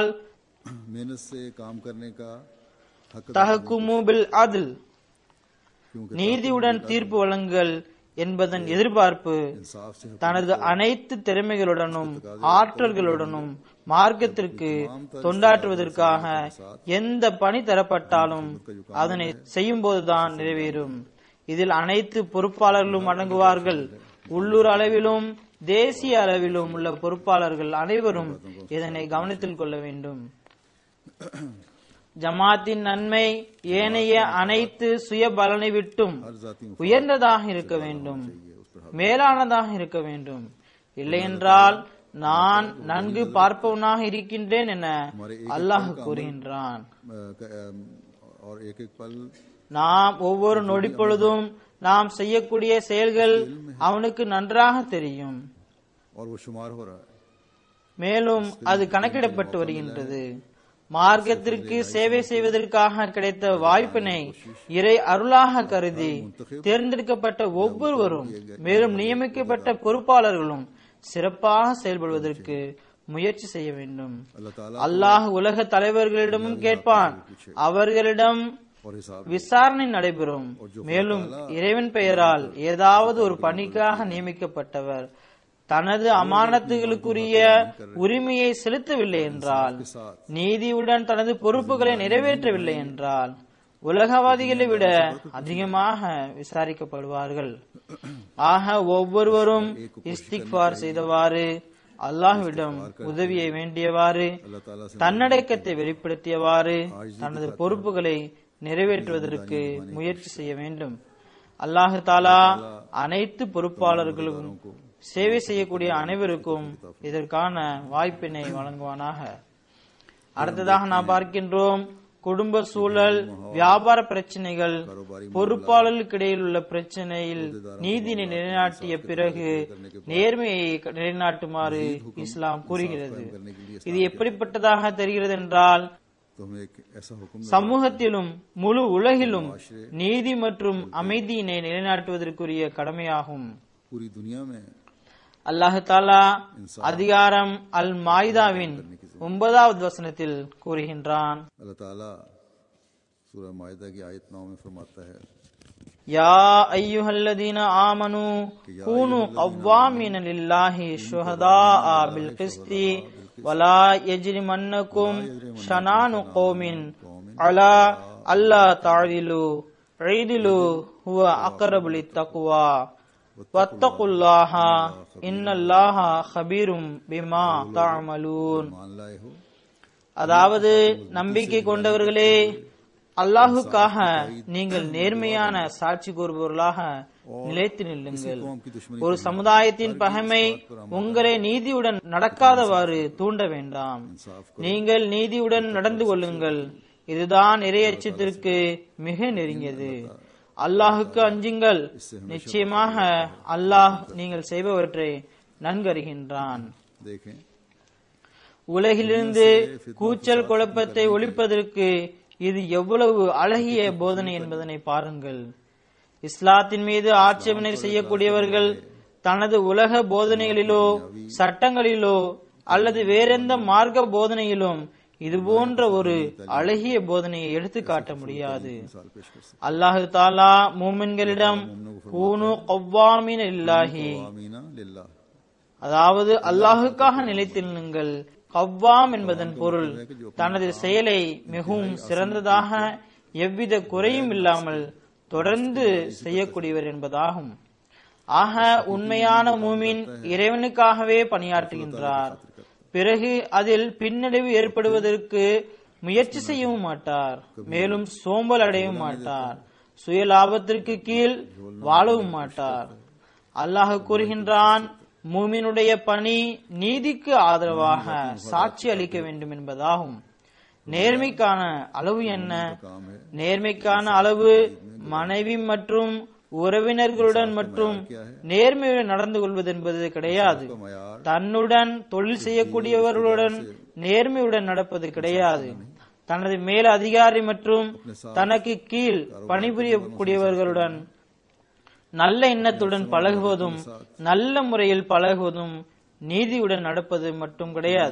தஹக்குமு பில் அத்ல், நீதியுடன் தீர்ப்பு வழங்குங்கள் என்பதன் எதிர்பார்ப்பு தனது அனைத்து திறமைகளுடனும் ஆற்றல்களுடனும் மார்க்கத்திற்கு தொண்டாற்றுவதற்காக எந்த பணி தரப்பட்டாலும் அதனை செய்யும் போதுதான் நிறைவேறும். இதில் அனைத்து பொறுப்பாளர்களும் அடங்குவார்கள். உள்ளூர் அளவிலும் தேசிய அளவிலும் உள்ள பொறுப்பாளர்கள் அனைவரும் இதனை கவனத்தில் கொள்ள வேண்டும். ஜமாத்தின் நன்மை ஏனைய அனைத்து சுய பலனை விட்டும் உயர்ந்ததாக இருக்க வேண்டும், மேலானதாக இருக்க வேண்டும். இல்லையென்றால் நான் நன்கு பார்ப்பவனாக இருக்கின்றேன் என அல்லாஹ் கூறுகின்றான். நாம் ஒவ்வொரு நொடி பொழுதும் நாம் செய்யக்கூடிய செயல்கள் அவனுக்கு நன்றாக தெரியும். மேலும் அது கணக்கிடப்பட்டு வருகின்றது. மார்க்கத்திற்கு சேவை செய்வதற்காக கிடைத்த வாய்ப்பினை இறை அருளாக கருதி தேர்ந்தெடுக்கப்பட்ட ஒவ்வொருவரும், மேலும் நியமிக்கப்பட்ட பொறுப்பாளர்களும் சிறப்பாக செயல்படுவதற்கு முயற்சி செய்ய வேண்டும். அல்லாஹ் உலக தலைவர்களிடமும் கேட்பான். அவர்களிடம் और हिसाब விசாரணை நடைபெறும். மேலும் இறைவன் பெயரால் ஏதாவது ஒரு பணிக்காக நியமிக்கப்பட்டவர் தனது அமானத்துகளுக்குரிய உரிமையை செலுத்தவில்லை என்றால், நீதியுடன் தனது பொறுப்புகளை நிறைவேற்றவில்லை என்றால் உலகவாதிகளை விட அதிகமாக விசாரிக்கப்படுவார்கள். ஆக ஒவ்வொருவரும் இஸ்திக்பார் செய்தவாறு, அல்லாஹ்விடம் உதவியை வேண்டியவாறு, தன்னடக்கத்தை வெளிப்படுத்தியவாறு தனது பொறுப்புகளை நிறைவேற்றுவதற்கு முயற்சி செய்ய வேண்டும். அல்லாஹு தாலா அனைத்து பொறுப்பாளர்களும் சேவை செய்யக்கூடிய அனைவருக்கும் இதற்கான வாய்ப்பினை வழங்குவானாக. அடுத்ததாக நாம் பார்க்கின்றோம், குடும்ப சூழல், வியாபார பிரச்சனைகள், பொறுப்பாளர்களுக்கு இடையில் உள்ள பிரச்சனையில் நீதியை நிலைநாட்டிய பிறகு நேர்மையை நிலைநாட்டுமாறு இஸ்லாம் கூறுகிறது. இது எப்படிப்பட்டதாக தெரிகிறது என்றால், சமூகத்திலும் முழு உலகிலும் நீதி மற்றும் அமைதியினை நிலைநாட்டுவதற்குரிய கடமையாகும். அல்லாஹு தாலா அதிகாரம் அல் மாயிதாவின் ஒன்பதாவது வசனத்தில் கூறுகின்றான், யா அய்யுஹல்லதீன ஆமனு கூனு கவ்வாமீன லில்லாஹி ஷுஹதாஅ பில் கிஸ்தி வலா யஜ்ரிமன்னகும் ஷனானு கௌமின் அலா அல்லா தஅதிலு இதிலு ஹுவ அக்ரபு லித்தக்வா வத்தகுல்லாஹ இன்னல்லாஹ கபீரும் பிமா தஅமலூன். அதாவது, நம்பிக்கை கொண்டவர்களே, அல்லாஹுக்காக நீங்கள் நேர்மையான சாட்சி கூறுபவர்களாக நிலைத்து நில்லுங்கள். ஒரு சமுதாயத்தின் பகைமை உங்களை நீதியுடன் நடக்காதவாறு தூண்ட வேண்டாம். நீங்கள் நீதியுடன் நடந்து கொள்ளுங்கள். இதுதான் இறையச்சத்திற்கு மிக நெருங்கியது. அல்லாஹுக்கு அஞ்சுங்கள். நிச்சயமாக அல்லாஹ் நீங்கள் செய்பவற்றை நன்கறிகின்றான். உலகிலிருந்து கூச்சல் குழப்பத்தை ஒழிப்பதற்கு இது எவ்வளவு அழகிய போதனை என்பதனை பாருங்கள். இஸ்லாத்தின் மீது ஆட்சேபனை செய்யக்கூடியவர்கள் தனது உலக போதனைகளிலோ சட்டங்களிலோ அல்லது வேறெந்த மார்க்க போதனையிலும் இது போன்ற ஒரு அழகிய போதனையை எடுத்து காட்ட முடியாது. அல்லாஹு தாலா மூமின்களிடம் கூனு கவ்வாமீன லில்லாஹி, அதாவது அல்லாஹுக்காக நிலைத்திருங்கள். கவ்வாம் என்பதன் பொருள் தனது செயலை மிகவும் சிறந்ததாக எவ்வித குறையும் இல்லாமல் தொடர்ந்து செய்யக்கூடியவர் என்பதாகும். ஆக உண்மையான மூமின் இறைவனுக்காகவே பணியாற்றுகின்றார். பிறகு அதில் பின்னடைவு ஏற்படுவதற்கு முயற்சி செய்யவும் மாட்டார். மேலும் சோம்பல் அடையவும் மாட்டார். சுய லாபத்திற்கு கீழ் வாழவும் மாட்டார். அல்லாஹ் கூறுகின்றான், மூமினுடைய பணி நீதிக்கு ஆதரவாக சாட்சி அளிக்க வேண்டும் என்பதாகும். நேர்மைக்கான அளவு என்ன? நேர்மைக்கான அளவு மனைவி மற்றும் உறவினர்களுடன் மற்றும் நேர்மையுடன் நடந்து கொள்வது என்பது கிடையாது. தன்னுடன் தொழில் செய்யக்கூடியவர்களுடன் நேர்மையுடன் நடப்பது கிடையாது. தனது மேல் அதிகாரி மற்றும் தனக்கு கீழ் பணிபுரியக்கூடியவர்களுடன் நல்ல எண்ணத்துடன் பழகுவதும் நல்ல முறையில் பழகுவதும் நீதியுடன் நடப்பது மட்டும் கிடையாது.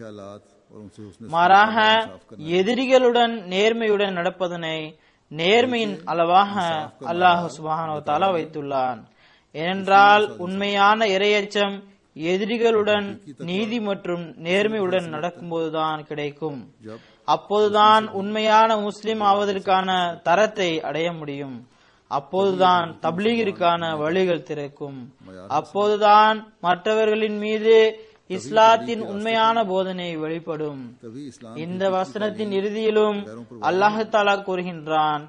மாறாக எதிரிகளுடன் நேர்மையுடன் நடப்பதனை நேர்மையின் அளவாக அல்லாஹ் சுப்ஹானஹு வ தஆலா வைத்துள்ளான். ஏனென்றால் உண்மையான இறையச்சம் எதிரிகளுடன் நீதி மற்றும் நேர்மையுடன் நடக்கும்போதுதான் கிடைக்கும். அப்போதுதான் உண்மையான முஸ்லிம் ஆவதற்கான தரத்தை அடைய முடியும். அப்போதுதான் தப்லீகிற்கான வழிகள் திறக்கும். அப்போதுதான் மற்றவர்களின் மீது இஸ்லாத்தின் உண்மையான போதனை வெளிப்படும். இந்த வசனத்தின் இறுதியிலும் அல்லாஹ் தஆலா கூறுகின்றான்,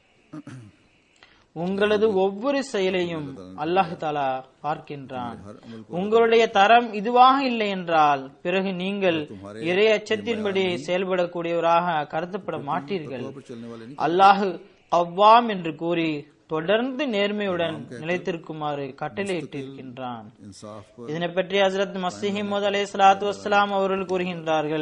உங்களது ஒவ்வொரு செயலையும் அல்லாஹ் தஆலா பார்க்கின்றான். உங்களுடைய தரம் இதுவாக இல்லை என்றால் பிறகு நீங்கள் இறை அச்சத்தின்படி செயல்படக்கூடியவராக கருதப்பட மாட்டீர்கள். அல்லாஹ் கவ்வாம் என்று கூறி தொடர்ந்து நேர்மையுடன் நிலைத்திருக்குமாறு கட்டளையிட்டிருக்கின்றான். இதனை பற்றி ஹஜ்ரத் மஸீஹ் மவ்ஊத் அலைஹிஸ்ஸலாத்து வஸ்ஸலாம் அவர்கள் கூறுகின்றார்கள்,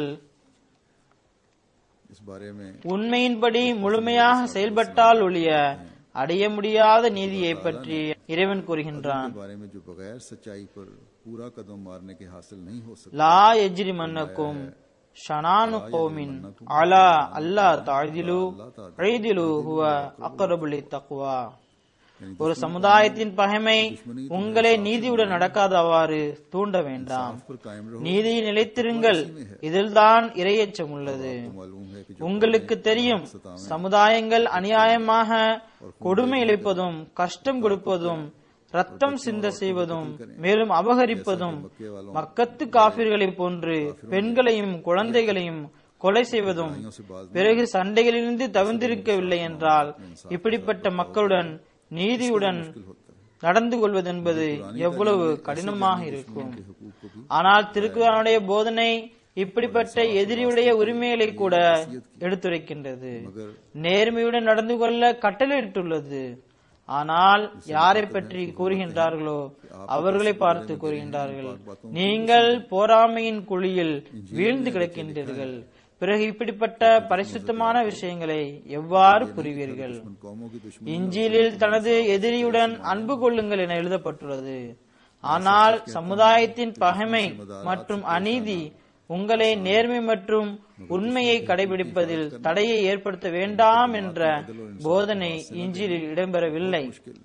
உண்மையின்படி முழுமையாக செயல்பட்டால் ஒழிய அடைய முடியாத நீதியை பற்றி இறைவன் கூறுகின்றான். லா யஜ்ரிமன்னக்கும் ஷனானு கௌமின் அலா அல்லா தாதிலு ஐதிலு ஹுவ அக்ரபு லித்தக்வா. ஒரு சமுதாயத்தின் பகைமை உங்களை நீதியுடன் நடக்காதவாறு தூண்ட வேண்டாம். நீதியை நிலைத்திருங்கள், இதில்தான் இறையச்சம் உள்ளது. உங்களுக்கு தெரியும், சமுதாயங்கள் அநியாயமாக கொடுமை இழைப்பதும் கஷ்டம் கொடுப்பதும் ரத்தம் சிந்த செய்வதும் மேலும் அபகரிப்பதும் மக்கத்து காபிர்களை போன்று பெண்களையும் குழந்தைகளையும் கொலை செய்வதும் பிறகு சண்டைகளிலிருந்து தவிர்த்திருக்கவில்லை என்றால் இப்படிப்பட்ட மக்களுடன் நீதியுடன் நடந்து கொள்வது என்பது எவ்வளவு கடினமாக இருக்கும். ஆனால் திருக்குர்ஆனுடைய போதனை இப்படிப்பட்ட எதிரியுடைய உரிமைகளை கூட எடுத்துரைக்கின்றது. நேர்மையுடன் நடந்து கொள்ள கட்டளையிட்டுள்ளது. ஆனால் யாரை பற்றி கூறுகின்றார்களோ அவர்களை பார்த்து கூறுகின்றார்கள், நீங்கள் போராமையின் குழியில் வீழ்ந்து கிடக்கின்றீர்கள். பிறகு இப்படிப்பட்ட பரிசுத்தமான விஷயங்களை எவ்வாறு புரிவீர்கள்? இஞ்சிலில் தனது எதிரியுடன் அன்பு கொள்ளுங்கள் என எழுதப்பட்டுள்ளது. ஆனால் சமுதாயத்தின் பகைமை மற்றும் அநீதி உங்களை நேர்மை மற்றும் உண்மையை கடைபிடிப்பதில் தடையை ஏற்படுத்த வேண்டாம் என்ற போதனை இஞ்சிலில் இடம்பெறவில்லை.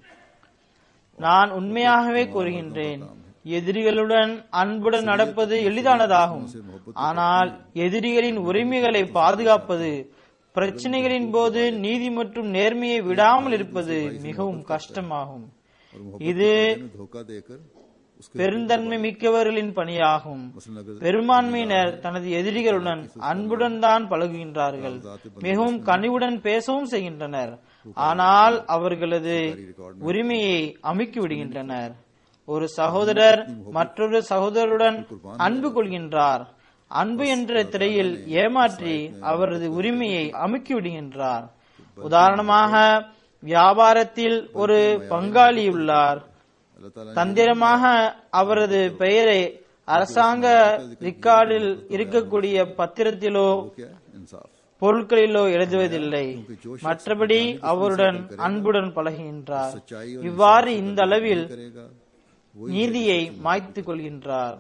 நான் உண்மையாகவே கூறுகின்றேன், எதிரிகளுடன் அன்புடன் நடப்பது எளிதானதாகும். ஆனால் எதிரிகளின் உரிமைகளை பாதுகாப்பது, பிரச்சனைகளின் போது நீதி மற்றும் நேர்மையை விடாமல் இருப்பது மிகவும் கஷ்டமாகும். இது பெருந்தன்மை மிக்கவர்களின் பணியாகும். பெரும்பான்மையினர் தனது எதிரிகளுடன் அன்புடன் தான் பழகுகின்றார்கள், மிகவும் கனிவுடன் பேசவும் செய்கின்றனர். ஆனால் அவர்களது உரிமையை அமுக்கி விடுகின்றனர். ஒரு சகோதரர் மற்றொரு சகோதரருடன் அன்பு கொள்கின்றார். அன்பு என்ற திரையில் ஏமாற்றி அவரது உரிமையை அமுக்கி விடுகின்றார். உதாரணமாக, வியாபாரத்தில் ஒரு பங்காளி உள்ளார். தந்திரமாக அவரது பெயரை அரசாங்க ரிக்கார்டில் இருக்கக்கூடிய பத்திரத்திலோ பொருட்களிலோ எழுதுவதில்லை. மற்றபடி அவருடன் அன்புடன் பழகுகின்றார். இவ்வாறு இந்த அளவில் நீதியை மாய்த்து கொள்கின்றார்.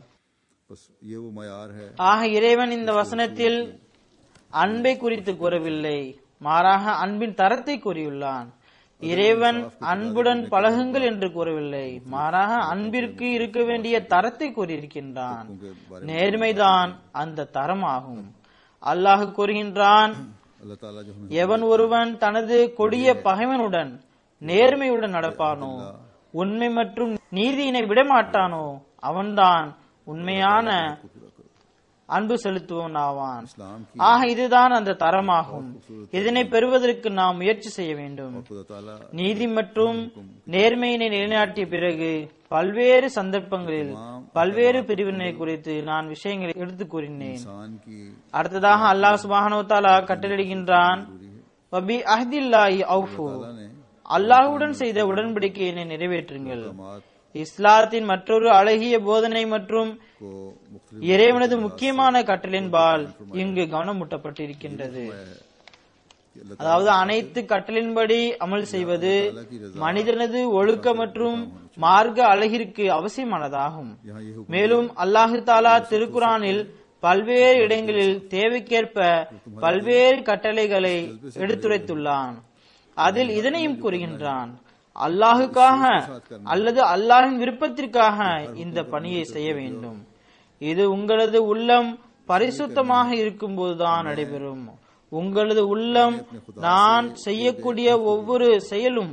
ஆக இறைவன் இந்த வசனத்தில் அன்பை குறித்து கூறவில்லை, மாறாக அன்பின் தரத்தை கூறியுள்ளான். இறைவன் அன்புடன் பழகுங்கள் என்று கூறவில்லை, மாறாக அன்பிற்கு இருக்க வேண்டிய தரத்தை கூறியிருக்கின்றான். நேர்மைதான் அந்த தரமாகும். அல்லாஹ் கூறுகின்றான், எவன் ஒருவன் தனது கொடிய பகைவனுடன் நேர்மையுடன் நடப்பானோ, உண்மை மற்றும் நீதியினை விடமாட்டானோ, அவன்தான் உண்மையான அன்பு செலுத்துவன் ஆவான். ஆக இதுதான் அந்த தரமாகும். இதனை பெறுவதற்கு நாம் முயற்சி செய்ய வேண்டும். நீதி மற்றும் நேர்மையினை நிலைநாட்டிய பிறகு பல்வேறு சந்தர்ப்பங்களில் பல்வேறு பிரிவினை குறித்து நான் விஷயங்களை எடுத்து கூறினேன். அடுத்ததாக அல்லாஹ் சுப்ஹானஹு வ தஆலா கட்டளையிடுகின்றான், வபி அஹ்தில்லாஹி அவ்ஃபு, அல்லாஹ்வுடன் செய்த உடன்படிக்கையினை நிறைவேற்றுங்கள். இஸ்லாத்தின் மற்றொரு அழகிய போதனை மற்றும் இறைவனது முக்கியமான கட்டளின்பால் இங்கு கவனமூட்டப்பட்டிருக்கின்றது. அதாவது அனைத்து கட்டளின்படி அமல் செய்வது மனிதனது ஒழுக்க மற்றும் மார்க்க அழகிற்கு அவசியமானதாகும். மேலும் அல்லாஹு தாலா திருக்குர்ஆனில் பல்வேறு இடங்களில் தேவைக்கேற்ப பல்வேறு கட்டளைகளை எடுத்துரைத்துள்ளான். அதில் இதனையும் கூறுகின்றான், அல்லாஹுக்காக அல்லது அல்லாஹின் விருப்பத்திற்காக இந்த பணியை செய்ய வேண்டும். இது உங்களது உள்ளம் பரிசுத்தமாக இருக்கும் போதுதான் நடைபெறும். உங்களது உள்ளம் நான் செய்யக்கூடிய ஒவ்வொரு செயலும்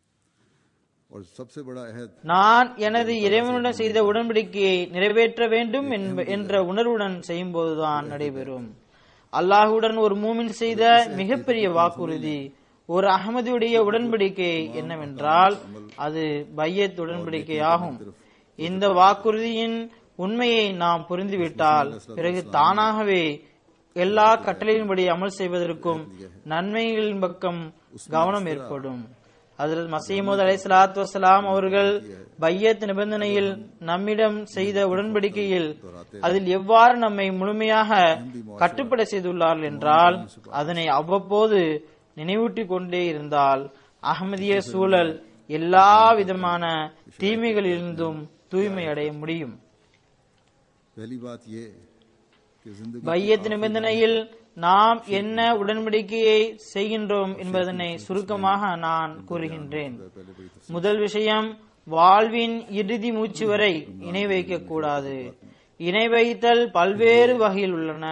நான் எனது இறைவனுடன் செய்த உடன்படிக்கையை நிறைவேற்ற வேண்டும் என்ற உணர்வுடன் செய்யும் போதுதான் நடைபெறும். அல்லாஹுடன் ஒரு மூமின் செய்த மிகப்பெரிய வாக்குறுதி ஒரு அஹ்மதியுடைய உடன்படிக்கை என்னவென்றால் அது பையத் உடன்படிக்கை ஆகும். இந்த வாக்குறுதியின் உண்மையை நாம் புரிந்துவிட்டால் பிறகு தானாகவே எல்லா கட்டளையின்படி அமல் செய்வதற்கும் நன்மைகளின் பக்கம் கவனம் ஏற்படும். ஹஜ்ரத் மஸீஹ் மவ்ஊத் அலைஹிஸ்ஸலாத்து வஸ்ஸலாம் அவர்கள் பையத் நிபந்தனையில் நம்மிடம் செய்த உடன்படிக்கையில் அதில் எவ்வாறு நம்மை முழுமையாக கட்டுப்பட செய்துள்ளார்கள் என்றால் அதனை அவ்வப்போது நினைவூட்டிக் கொண்டே இருந்தால் அஹ்மதிய சூழல் எல்லா விதமான தீமைகளிலிருந்தும் தூய்மை அடைய முடியும். பையத் நிபந்தனையில் நாம் என்ன உடன்படிக்கையை செய்கின்றோம் என்பதனை சுருக்கமாக நான் கூறுகின்றேன். முதல் விஷயம், வாழ்வின் இறுதி மூச்சு வரை இணை வைக்க கூடாது. இணை வைத்தல் பல்வேறு வகையில் உள்ளன.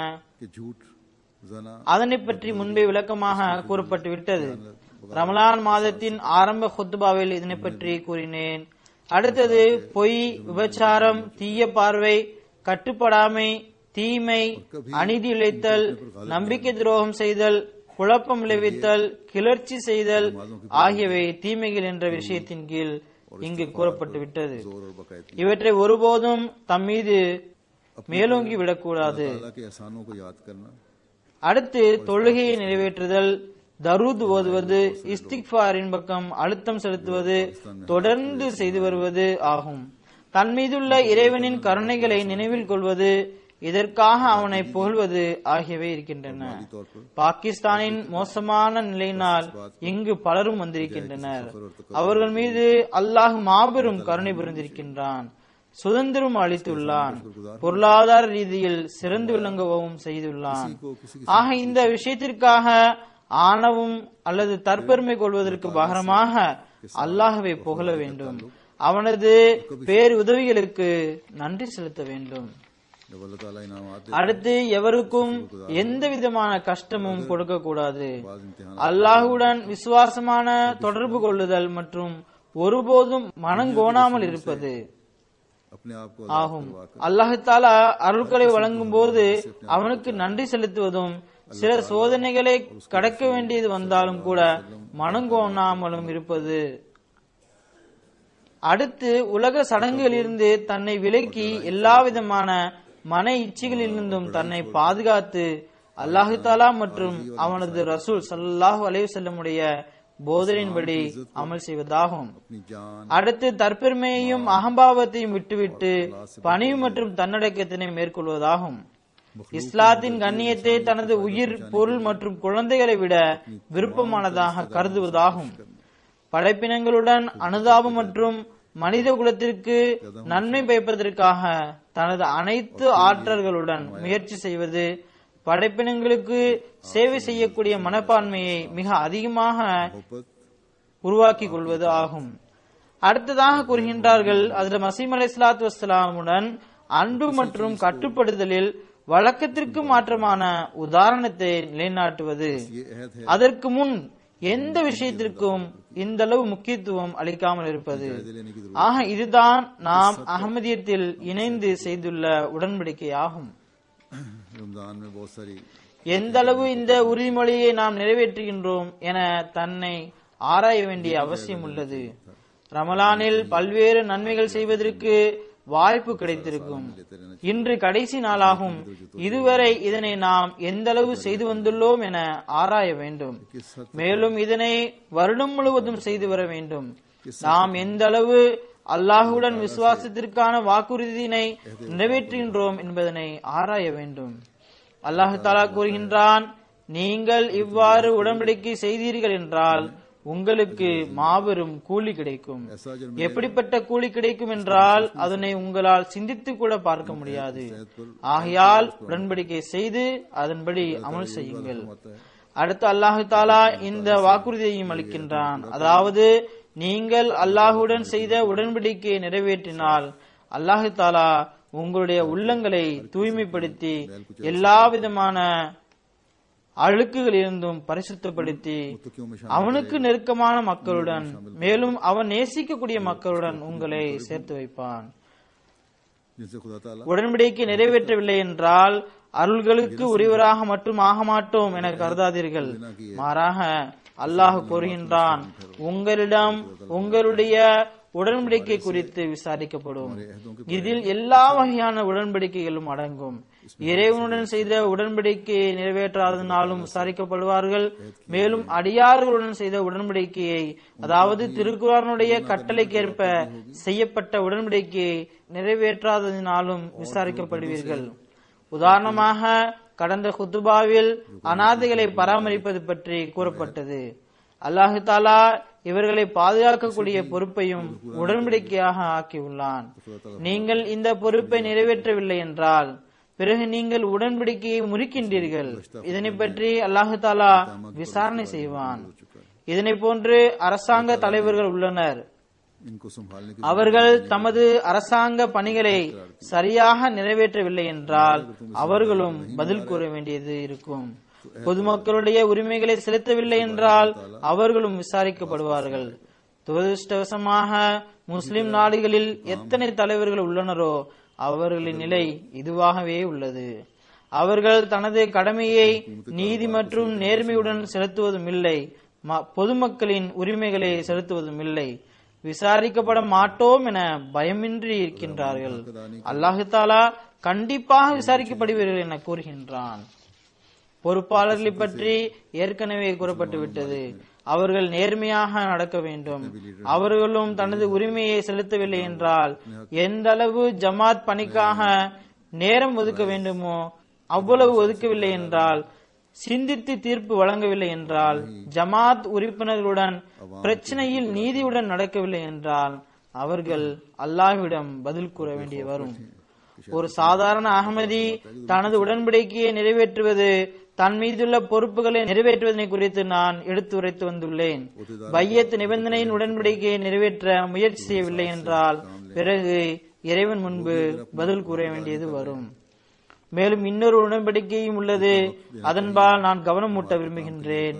அதனை பற்றி முன்பே விளக்கமாக கூறப்பட்டு விட்டது. ரமலான் மாதத்தின் ஆரம்ப ஹுத்பாவில் இதனை பற்றி கூறினேன். அடுத்தது பொய், விபச்சாரம், தீய பார்வை, கட்டுப்படாமை, தீமை, அநீதி இழைத்தல், நம்பிக்கை துரோகம் செய்தல், குழப்பம் விளைவித்தல், கிளர்ச்சி செய்தல் ஆகியவை தீமைகள் என்ற விஷயத்தின் கீழ் இங்கு கூறப்பட்டு விட்டது. இவற்றை ஒருபோதும் தம் மீது மேலோங்கி விடக்கூடாது. அடுத்து தொழுகையை நிறைவேற்றுதல், தரூத் ஓதுவது, இஸ்திக்ஃபாரின் பக்கம் அழுத்தம் செலுத்துவது, தொடர்ந்து செய்து வருவது ஆகும். தன் மீதுள்ள இறைவனின் கருணைகளை நினைவில் கொள்வது, இதற்காக அவனை புகழ்வது ஆகியவை இருக்கின்றன. பாகிஸ்தானின் மோசமான நிலையினால் இங்கு பலரும் வந்திருக்கின்றனர். அவர்கள் மீது அல்லாஹ் மாபெரும் கருணை புரிந்திருக்கின்றான், சுதந்திரம் அளித்துள்ளான், பொருளாதார ரீதியில் சிறந்து விளங்கவும் செய்துள்ளான். ஆக இந்த விஷயத்திற்காக ஆணவம் அல்லது தற்பெருமை கொள்வதற்கு பகரமாக அல்லாஹ்வை புகழ வேண்டும். அவனது பேர் உதவிகளுக்கு நன்றி செலுத்த வேண்டும். அடுத்து எவருக்கும் எந்த விதமான கஷ்டமும் கொடுக்க கூடாது. அல்லாஹுடன் விசுவாசமான தொடர்பு கொள்ளுதல் மற்றும் ஒருபோதும் மனங்கோணாமல் இருப்பது ஆகும். அல்லாஹ் தஆலா அருள்களை வழங்கும் போது அவனுக்கு நன்றி செலுத்துவதும், சில சோதனைகளை கடக்க வேண்டியது வந்தாலும் கூட மனங்கோணாமலும் இருப்பது. அடுத்து உலக சடங்குகளிலிருந்து தன்னை விலக்கி எல்லா விதமான மன இச்சைகளிலிருந்தும் தன்னை பாதுகாத்து அல்லாஹ் தஆலா மற்றும் அவனது ரசூல் ஸல்லல்லாஹு அலைஹி வஸல்லமுடைய போதனையின்படி அமல் செய்வதாகும். அடுத்து தற்பெருமையையும் அகம்பாவத்தையும் விட்டுவிட்டு பணிவு மற்றும் தன்னடக்கத்தினை மேற்கொள்வதாகும். இஸ்லாத்தின் கண்ணியத்தை தனது உயிர், பொருள் மற்றும் குழந்தைகளை விட விருப்பமானதாக கருதுவதாகும். படைப்பினங்களுடன் அனுதாபம் மற்றும் மனித குலத்திற்கு நன்மை பயப்பதற்காக தனது அனைத்து ஆற்றல்களுடன் முயற்சி செய்வது, படைப்பினங்களுக்கு சேவை செய்யக்கூடிய மனப்பான்மையை மிக அதிகமாக உருவாக்கி கொள்வது ஆகும். அடுத்ததாக கூறுகின்றார்கள், ஹஜ்ரத் மஸீஹ் அலைஹிஸ்ஸலாத்து வஸ்ஸலாமுடன் அன்பு மற்றும் கட்டுப்படுதலில் வழக்கத்திற்கு மாற்றமான உதாரணத்தை நிலைநாட்டுவது. அதற்கு முன் எந்த விஷயத்திற்கும் இந்த அளவு முக்கியத்துவம் அளிக்காமல் இருப்பது. ஆக இதுதான் நாம் அஹ்மதியத்தில் இணைந்து செய்துள்ள உடன்படிக்கை ஆகும். எந்த அளவு இந்த உறுதிமொழியை நாம் நிறைவேற்றுகின்றோம் என தன்னை ஆராய வேண்டிய அவசியம் உள்ளது. ரமலானில் பல்வேறு நன்மைகள் செய்வதற்கு வாய்ப்பு கிடைத்திருக்கும். இன்று கடைசி நாளாகும். இதுவரை இதனை நாம் எந்த அளவு செய்து வந்துள்ளோம் என ஆராய வேண்டும். மேலும் இதனை வருடம் முழுவதும் செய்து வர வேண்டும். நாம் எந்த அளவு அல்லாஹுடன் விசுவாசத்திற்கான வாக்குறுதியினை நிறைவேற்றுகின்றோம் என்பதனை ஆராய வேண்டும். அல்லாஹ் தஆலா கூறுகின்றான், நீங்கள் இவ்வாறு உடன்படிக்கை செய்தீர்கள் என்றால் உங்களுக்கு மாபெரும் கூலி கிடைக்கும். எப்படிப்பட்ட கூலி கிடைக்கும் என்றால் அதனை உங்களால் சிந்தித்து கூட பார்க்க முடியாது. ஆகையால் உடன்படிக்கை செய்து அதன்படி அமல் செய்யுங்கள். அடுத்து அல்லாஹ் தஆலா இந்த வாக்குறுதியையும் அளிக்கின்றான். அதாவது நீங்கள் அல்லாஹுடன் செய்த உடன்படிக்கையை நிறைவேற்றினால் அல்லாஹ் தஆலா உங்களுடைய உள்ளங்களை தூய்மைப்படுத்தி எல்லா விதமான அழுக்குகளிலிருந்தும் பரிசுத்தப்படுத்தி அவனுக்கு நெருக்கமான மக்களுடன், மேலும் அவன் நேசிக்கக்கூடிய மக்களுடன் உங்களை சேர்த்து வைப்பான். உடன்படிக்கை நிறைவேற்றவில்லை என்றால் அருள்களுக்கு உரியவராக மட்டும் ஆக மாட்டோம் என கருதாதீர்கள். மாறாக அல்லாஹ் கூறுகின்றான், உங்களிடம் உங்களுடைய உடன்படிக்கை குறித்து விசாரிக்கப்படும். இதில் எல்லா வகையான உடன்படிக்கைகளும் அடங்கும். இறைவனுடன் செய்த உடன்படிக்கையை நிறைவேற்றாதனாலும் விசாரிக்கப்படுவார்கள். மேலும் அடியார்களுடன் செய்த உடன்படிக்கையை, அதாவது திருக்குர்ஆனுடைய கட்டளைக்கேற்ப செய்யப்பட்ட உடன்படிக்கையை நிறைவேற்றாததினாலும் விசாரிக்கப்படுவீர்கள். உதாரணமாக கடந்த குத்துபாவில் அனாதைகளை பராமரிப்பது பற்றி கூறப்பட்டது. அல்லாஹ் தஆலா இவர்களை பாதுகாக்கக்கூடிய பொறுப்பையும் உடன்படிக்கையாக ஆக்கியுள்ளான். நீங்கள் இந்த பொறுப்பை நிறைவேற்றவில்லை என்றால் பிறகு நீங்கள் உடன்படிக்கையை முறிக்கின்றீர்கள். இதனை பற்றி அல்லாஹு தாலா விசாரணை செய்வான். இதனை போன்று அரசாங்க தலைவர்கள் உள்ளனர். அவர்கள் தமது அரசாங்க பணிகளை சரியாக நிறைவேற்றவில்லை என்றால் அவர்களும் பதில் கூற வேண்டியது இருக்கும். பொதுமக்களுடைய உரிமைகளை செலுத்தவில்லை என்றால் அவர்களும் விசாரிக்கப்படுவார்கள். துரதிருஷ்டவசமாக முஸ்லிம் நாடுகளில் எத்தனை தலைவர்கள் உள்ளனரோ அவர்களின் நிலை இதுவாகவே உள்ளது. அவர்கள் தனது கடமையை நீதி மற்றும் நேர்மையுடன் செலுத்துவதும் இல்லை, பொதுமக்களின் உரிமைகளை செலுத்துவதும் இல்லை. விசாரிக்கப்பட மாட்டோம் என பயமின்றி இருக்கின்றார்கள். அல்லாஹு தாலா கண்டிப்பாக விசாரிக்கப்படுவீர்கள் என கூறுகின்றான். பொறுப்பாளர்களை பற்றி ஏற்கனவே கூறப்பட்டுவிட்டது. அவர்கள் நேர்மையாக நடக்க வேண்டும். அவர்களும் தனது உரிமையை செலுத்தவில்லை என்றால் எந்த அளவு ஜமாத் பணிக்காக நேரம் ஒதுக்க வேண்டுமோ அவ்வளவு ஒதுக்கவில்லை என்றால், சிந்தித்து தீர்ப்பு வழங்கவில்லை என்றால், ஜமாத் உறுப்பினர்களுடன் பிரச்சனையில் நீதியுடன் நடக்கவில்லை என்றால் அவர்கள் அல்லாஹ்விடம் பதில் கூற வேண்டிய வரும். ஒரு சாதாரண அகமதி தனது உடன்படிக்கையை நிறைவேற்றுவது, தன் மீதுள்ள பொறுப்புகளை நிறைவேற்றுவதனை குறித்து நான் எடுத்துரைத்து வந்துள்ளேன். பையத் நிபந்தனையின் உடன்படிக்கையை நிறைவேற்ற முயற்சி செய்யவில்லை என்றால் பிறகு இறைவன் முன்பு பதில் கூற வேண்டியது வரும். மேலும் இன்னொரு உடன்படிக்கையும் உள்ளது, அதன்பால் நான் கவனம் ஊட்ட விரும்புகின்றேன்.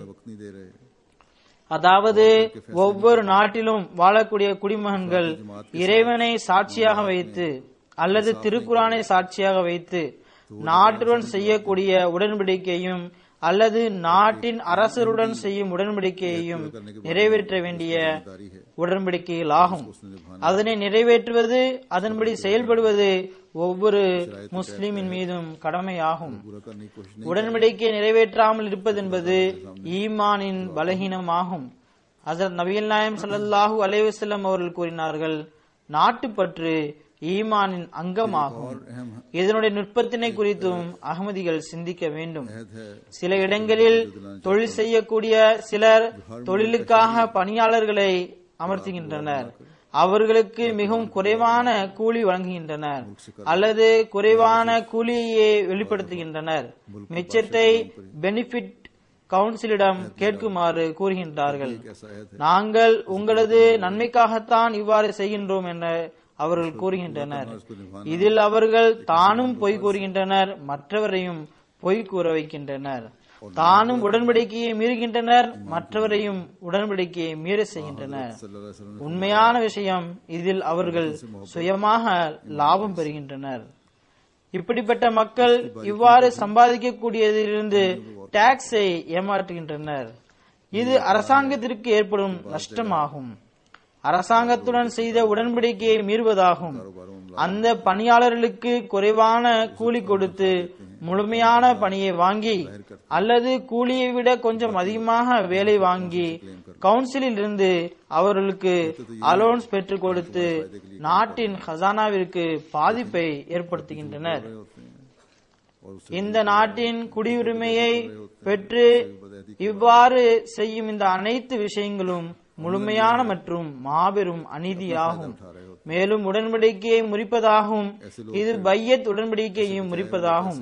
அதாவது ஒவ்வொரு நாட்டிலும் வாழக்கூடிய குடிமகன்கள் இறைவனை சாட்சியாக வைத்து அல்லது திருக்குரானை சாட்சியாக வைத்து நாட்டுடன் செய்யக்கூடிய உடன்படிக்கையும் அல்லது நாட்டின் அரசருடன் செய்யும் உடன்படிக்கையையும் நிறைவேற்ற வேண்டிய உடன்படிக்கைகள் ஆகும். அதனை நிறைவேற்றுவது, அதன்படி செயல்படுவது ஒவ்வொரு முஸ்லிமின் மீதும் கடமையாகும். உடன்படிக்கையை நிறைவேற்றாமல் இருப்பது என்பது ஈமானின் பலகீனமாகும். ஹஜ்ரத் நபிகள் நாயகம் ஸல்லல்லாஹு அலைஹி வஸல்லம் அவர்கள் கூறினார்கள், நாட்டுப்பற்று ஈமானின் அங்கமாகும். இதனுடைய நுட்பத்தினை குறித்தும் அகமதிகள் சிந்திக்க வேண்டும். சில இடங்களில் தொழில் செய்யக்கூடிய சிலர் தொழிலுக்காக பணியாளர்களை அமர்த்துகின்றனர். அவர்களுக்கு மிகவும் குறைவான கூலி வழங்குகின்றனர் அல்லது குறைவான கூலியையே வெளிப்படுத்துகின்றனர். மிச்சத்தை பெனிஃபிட் கவுன்சிலிடம் கேட்குமாறு கூறுகின்றார்கள். நாங்கள் உங்களது நன்மைக்காகத்தான் இவ்வாறு செய்கின்றோம் என அவர்கள் கூறுகின்றனர். இதில் அவர்கள் தானும் பொய் கூறுகின்றனர், மற்றவரையும் பொய் கூற வைக்கின்றனர். தானும் உடன்படிக்கையை மீறுகின்றனர், மற்றவரையும் உடன்படிக்கையை மீற செய்கின்றனர். உண்மையான விஷயம் இதில் அவர்கள் சுயமாக லாபம் பெறுகின்றனர். இப்படிப்பட்ட மக்கள் இவ்வாறு சம்பாதிக்கக்கூடியதிலிருந்து டாக்ஸை ஏமாற்றுகின்றனர். இது அரசாங்கத்திற்கு ஏற்படும் நஷ்டமாகும். அரசாங்கத்துடன் செய்த உடன்படிக்கையை மீறுவதாகும். அந்த பணியாளர்களுக்கு குறைவான கூலி கொடுத்து முழுமையான பணியை வாங்கி அல்லது கூலியை விட கொஞ்சம் அதிகமாக வேலை வாங்கி கவுன்சிலில் இருந்து அவர்களுக்கு அலோன்ஸ் பெற்றுக் கொடுத்து நாட்டின் ஹசானாவிற்கு பாதிப்பை ஏற்படுத்துகின்றனர். இந்த நாட்டின் குடியுரிமையை பெற்று இவ்வாறு செய்யும் இந்த அனைத்து விஷயங்களும் முழுமையான மற்றும் மாபெரும் அநீதியாகும். மேலும் உடன்படிக்கையை முறிப்பதாகும். இது பையத் உடன்படிக்கையையும் முறிப்பதாகும்.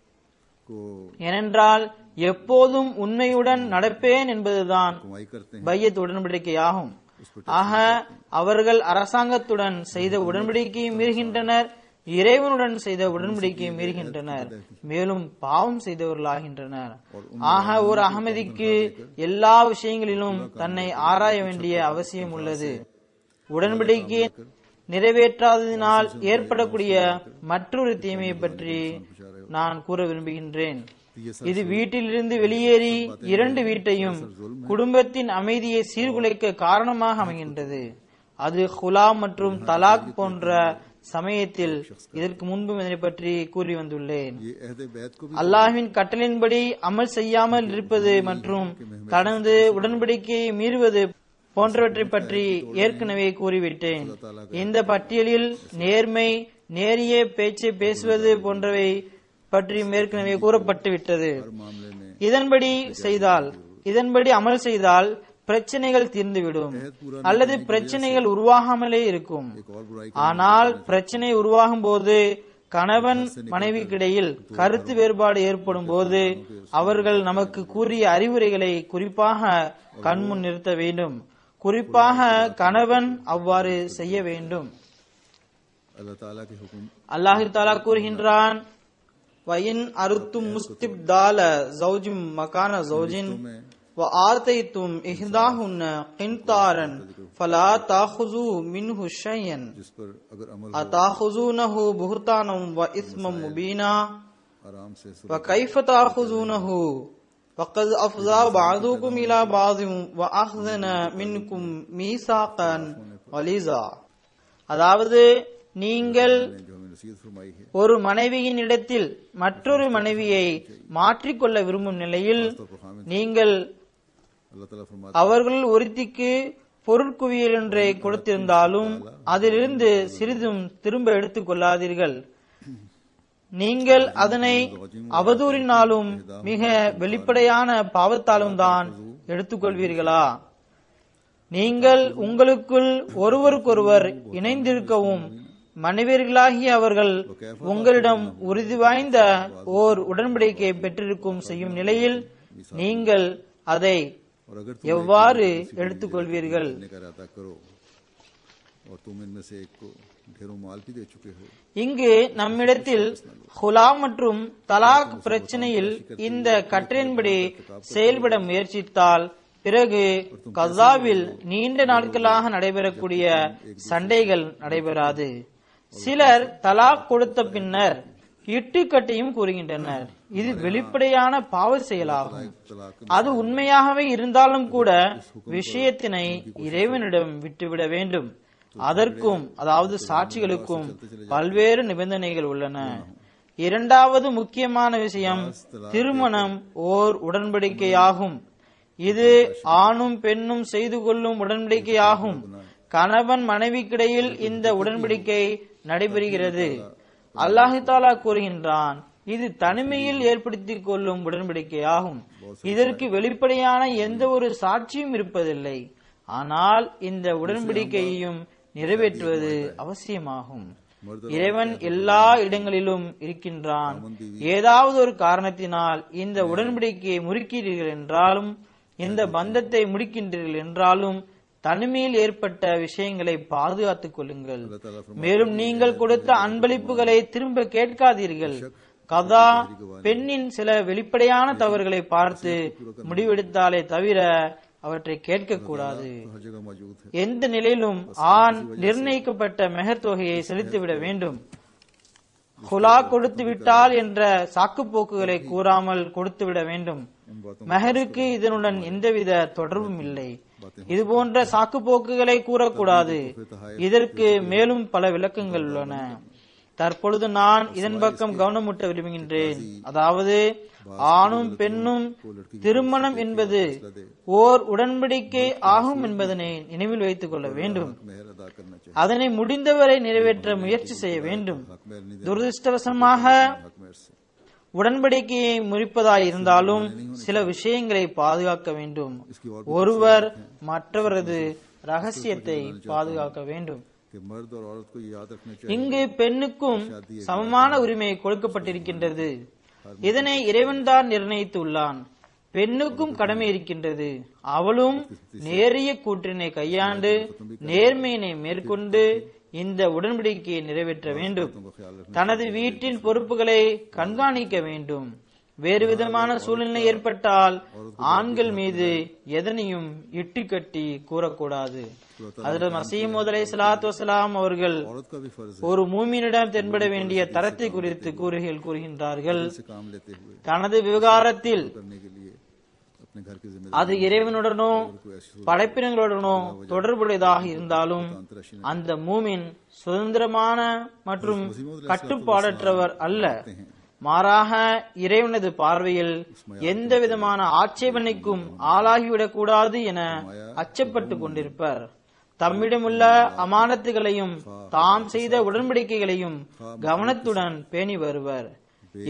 ஏனென்றால் எப்போதும் உண்மையுடன் நடப்பேன் என்பதுதான் பையத் உடன்படிக்கையாகும். ஆக அவர்கள் அரசாங்கத்துடன் செய்த உடன்படிக்கையை மீறுகின்றனர், இறைவனுடன் செய்த உடன்படிக்கையை மீறுகின்றனர், மேலும் பாவம் செய்தவர்களாகின்றனர். ஆக ஒரு அகமதிக்கு எல்லா விஷயங்களிலும் தன்னை ஆராய வேண்டிய அவசியம் உள்ளது. உடன்படிக்கையை நிறைவேற்றாததினால் ஏற்படக்கூடிய மற்றொரு தீமையை பற்றி நான் கூற விரும்புகின்றேன். இது வீட்டிலிருந்து வெளியேறி இரண்டு வீட்டையும் குடும்பத்தின் அமைதியை சீர்குலைக்க காரணமாக அமைகின்றது. அது ஹுலா மற்றும் தலாக் போன்ற சமயத்தில் இதற்கு முன்பு இதனை பற்றி கூறி வந்துள்ளேன். அல்லாஹ்வின் கட்டளையின்படி அமல் செய்யாமல் இருப்பது மற்றும் கடந்து உடன்படிக்கையை மீறுவது போன்றவற்றை பற்றி ஏற்கனவே கூறிவிட்டேன். இந்த பட்டியலில் நேர்மை, நேரிய பேச்சை பேசுவது போன்றவை பற்றி ஏற்கனவே கூறப்பட்டு விட்டது. இதன்படி செய்தால் இதன்படி அமல் செய்தால் பிரச்சனைகள் தீர்ந்துவிடும் அல்லது பிரச்சனைகள் உருவாகாமலே இருக்கும். ஆனால் பிரச்சனை உருவாகும் போது கணவன் மனைவிக்கிடையில் கருத்து வேறுபாடு ஏற்படும் போது அவர்கள் நமக்கு கூறிய அறிவுரைகளை குறிப்பாக கண்முன் நிறுத்த வேண்டும். குறிப்பாக கணவன் அவ்வாறு செய்ய வேண்டும். அல்லாஹ் தஆலா கூறுகின்றான், வயின் அருத்தும் முஸ்திப்தால ஜௌஜிம் மகான ஜௌஜின் வ ஆதைத்தும் இஹ்தாஹுன்ன கின்தாரன் ஃபலா தாஹுஸு மின்ஹு ஷையன் அதாஹுஸூனஹு புஹ்தானம் வ இஸ்மம் முபீனா வ கைஃப தாஹுஸூனஹு வகத் அஃஸா பஅதுகும் இலா பஅதின் வ அஹ்ஸன மின்கும் மீசாகன் வலிஸா. அதாவது, நீங்கள் ஒரு மனைவியின் இடத்தில் மற்றொரு மனைவியை மாற்றிக்கொள்ள விரும்பும் நிலையில் நீங்கள் அவர்கள் ஒருத்திக்கு பொருட்குவியல் ஒன்றை கொடுத்திருந்தாலும் அதிலிருந்து சிறிதும் திரும்ப எடுத்துக் கொள்ளாதீர்கள். நீங்கள் அதனை அவதூறினாலும் மிக வெளிப்படையான பாவத்தாலும் தான் எடுத்துக்கொள்வீர்களா? நீங்கள் உங்களுக்குள் ஒருவருக்கொருவர் இணைந்திருக்கவும் மனைவியர்களாகிய அவர்கள் உங்களிடம் உறுதி வாய்ந்த ஓர் உடன்படிக்கையை பெற்றிருக்கும் செய்யும் நிலையில் நீங்கள் அதை எவ்வாறு எடுத்துக்கொள்வீர்கள்? இங்கு நம்மிடத்தில் ஹுலா மற்றும் தலாக் பிரச்சனையில் இந்த கட்டளையின்படி செயல்பட முயற்சித்தால் பிறகு கசாவில் நீண்ட நாட்களாக நடைபெறக்கூடிய சண்டைகள் நடைபெறாது. சிலர் தலாக் கொடுத்த பின்னர் இட்டுக்கட்டையும் கூறுகின்றனர். இது வெளிப்படையான பாவ செயலாகும். அது உண்மையாகவே இருந்தாலும் கூட விஷயத்தினை இறைவனிடம் விட்டுவிட வேண்டும். அதற்கும், அதாவது சாட்சிகளுக்கும் பல்வேறு நிபந்தனைகள் உள்ளன. இரண்டாவது முக்கியமான விஷயம், திருமணம் ஓர் உடன்படிக்கையாகும். இது ஆணும் பெண்ணும் செய்து கொள்ளும் உடன்படிக்கையாகும். கணவன் மனைவிக்கிடையில் இந்த உடன்படிக்கை நடைபெறுகிறது. அல்லாஹ் தஆலா கூறுகின்றான், இது தனிமையில் ஏற்படுத்திக் கொள்ளும் உடன்படிக்கையாகும். இதற்கு வெளிப்படையான எந்த ஒரு சாட்சியும் இருப்பதில்லை. ஆனால் இந்த உடன்படிக்கையையும் நிறைவேற்றுவது அவசியமாகும். இறைவன் எல்லா இடங்களிலும் இருக்கின்றான். ஏதாவது ஒரு காரணத்தினால் இந்த உடன்படிக்கையை முறிக்கிறீர்கள் என்றாலும், இந்த பந்தத்தை முடிக்கின்றீர்கள் என்றாலும் தனிமையில் ஏற்பட்ட விஷயங்களை பாதுகாத்துக் கொள்ளுங்கள். மேலும் நீங்கள் கொடுத்த அன்பளிப்புகளை திரும்ப கேட்காதீர்கள். கதா பெண்ணின் சில வெளிப்படையான தவறுகளை பார்த்து முடிவெடுத்தாலே தவிர அவற்றை கேட்கக்கூடாது. எந்த நிலையிலும் ஆண் நிர்ணயிக்கப்பட்ட மெஹர் தொகையை செலுத்திவிட வேண்டும். ஹுலா கொடுத்து விட்டால் என்ற சாக்கு போக்குகளை கூறாமல் கொடுத்துவிட வேண்டும். மெஹருக்கு இதனுடன் எந்தவித தொடர்பும் இல்லை. இது போன்ற சாக்கு போக்குகளை கூறக்கூடாது. இதற்கு மேலும் பல விளக்கங்கள் உள்ளன. தற்பொழுது நான் இதன் பக்கம் கவனமூட்ட விரும்புகின்றேன். அதாவது, ஆணும் பெண்ணும் திருமணம் என்பது ஓர் உடன்படிக்கை ஆகும் என்பதனை நினைவில் வைத்துக் கொள்ள வேண்டும். அதனை முடிந்தவரை நிறைவேற்ற முயற்சி செய்ய வேண்டும். துரதிருஷ்டவசமாக உடன்படிக்கையை முறிப்பதாய் இருந்தாலும் சில விஷயங்களை பாதுகாக்க வேண்டும். ஒருவர் மற்றவரது ரகசியத்தை பாதுகாக்க வேண்டும். இங்கு பெண்ணுக்கும் சமமான உரிமை கொடுக்கப்பட்டிருக்கின்றது. இதனை இறைவன்தான் நிர்ணயித்துள்ளான். பெண்ணுக்கும் கடமை இருக்கின்றது. அவளும் நேரிய கூற்றினை கையாண்டு நேர்மையினை மேற்கொண்டு இந்த உடன்படிக்கையை நிறைவேற்ற வேண்டும். தனது வீட்டின் பொறுப்புகளை கண்காணிக்க வேண்டும். வேறு விதமான சூழ்நிலை ஏற்பட்டால் ஆண்கள் மீது எதனையும் இட்டுக்கட்டி கூறக்கூடாது. ஹஜ்ரத் மஸீஹ் மவ்ஊத் அலைஹிஸ்ஸலாத்து வஸ்ஸலாம் அவர்கள் ஒரு மூமினிடம் தென்பட வேண்டிய தரத்தை குறித்து கூறுகையில் கூறுகின்றார்கள், தனது விவகாரத்தில் அது இறைவனுடனோ படைப்பினங்களுடனோ தொடர்புடையதாக இருந்தாலும் அந்த மூமின் சுதந்திரமான மற்றும் கட்டுப்பாடற்றவர் அல்ல. மாறாக இறைவனது பார்வையில் எந்த விதமான ஆட்சேபனைக்கும் ஆளாகிவிடக் கூடாது என அச்சப்பட்டு கொண்டிருப்பர். தம்மிடமுள்ள அமானத்துகளையும் தாம் செய்த உடன்படிக்கைகளையும் கவனத்துடன் பேணி வருவர்.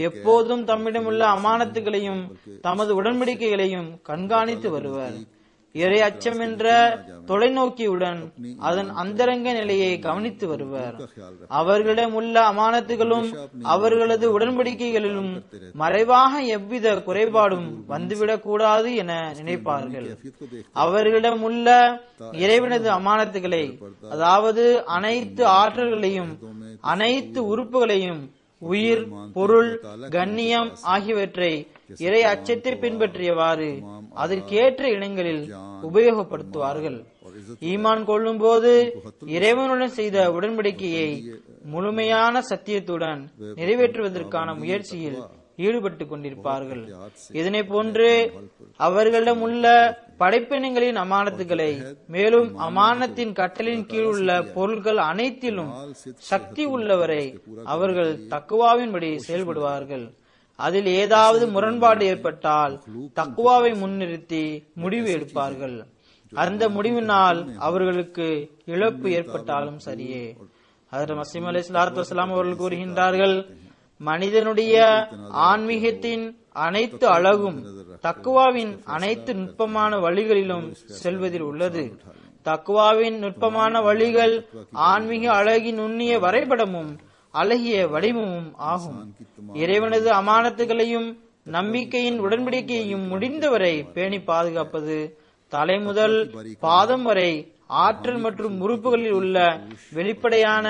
எப்போதும் தம்மிடமுள்ள அமானத்துகளையும் தமது உடன்படிக்கைகளையும் கண்காணித்து வருவர். இறை அச்சம் என்ற தொலைநோக்கியுடன் அதன் அந்தரங்க நிலையை கவனித்து வருவர். அவர்களிடம் உள்ள அமானத்துகளும் அவர்களது உடன்படிக்கைகளிலும் மறைவாக எவ்வித குறைபாடும் வந்துவிடக் கூடாது என நினைப்பார்கள். அவர்களிடம் உள்ள இறைவனது அமானத்துகளை, அதாவது அனைத்து ஆற்றல்களையும் அனைத்து உறுப்புகளையும், உயிர், பொருள், கண்ணியம் ஆகியவற்றை இறை அச்சத்தை பின்பற்றியவாறு அதற்கேற்ற இடங்களில் உபயோகப்படுத்துவார்கள். ஈமான் கொள்ளும் போது இறைவனுடன் செய்த உடன்படிக்கையை முழுமையான சத்தியத்துடன் நிறைவேற்றுவதற்கான முயற்சியில் ஈடுபட்டுக் கொண்டிருப்பார்கள். இதனை போன்று அவர்களிடம் உள்ள படைப்பினங்களின் அமானத்துகளை, மேலும் அமானத்தின் கட்டளின் கீழ் உள்ள பொருட்கள் அனைத்திலும் சக்தி உள்ளவரை அவர்கள் தக்குவாவின்படி செயல்படுவார்கள். அதில் ஏதாவது முரண்பாடு ஏற்பட்டால் தக்குவாவை முன்னிறுத்தி முடிவு எடுப்பார்கள். அந்த முடிவினால் அவர்களுக்கு இழப்பு ஏற்பட்டாலும் சரியே. ஹஜ்ரத் மஸீஹ் அலைஹிஸ்ஸலாத்து வஸ்ஸலாம் அவர்கள் கூறுகின்றார்கள், மனிதனுடைய ஆன்மீகத்தின் அனைத்து அழகும் தக்குவாவின் அனைத்து நுட்பமான வழிகளிலும் செல்வதில் உள்ளது. தக்குவாவின் நுட்பமான வழிகள் ஆன்மீக அழகின் நுண்ணிய வரைபடமும் அழகிய வடிவமும் ஆகும். இறைவனது அமானத்துகளையும் நம்பிக்கையின் உடன்படிக்கையையும் முடிந்தவரை பேணி பாதுகாப்பது தலை முதல் பாதம் வரை ஆற்றல் மற்றும் உறுப்புகளில் உள்ள வெளிப்படையான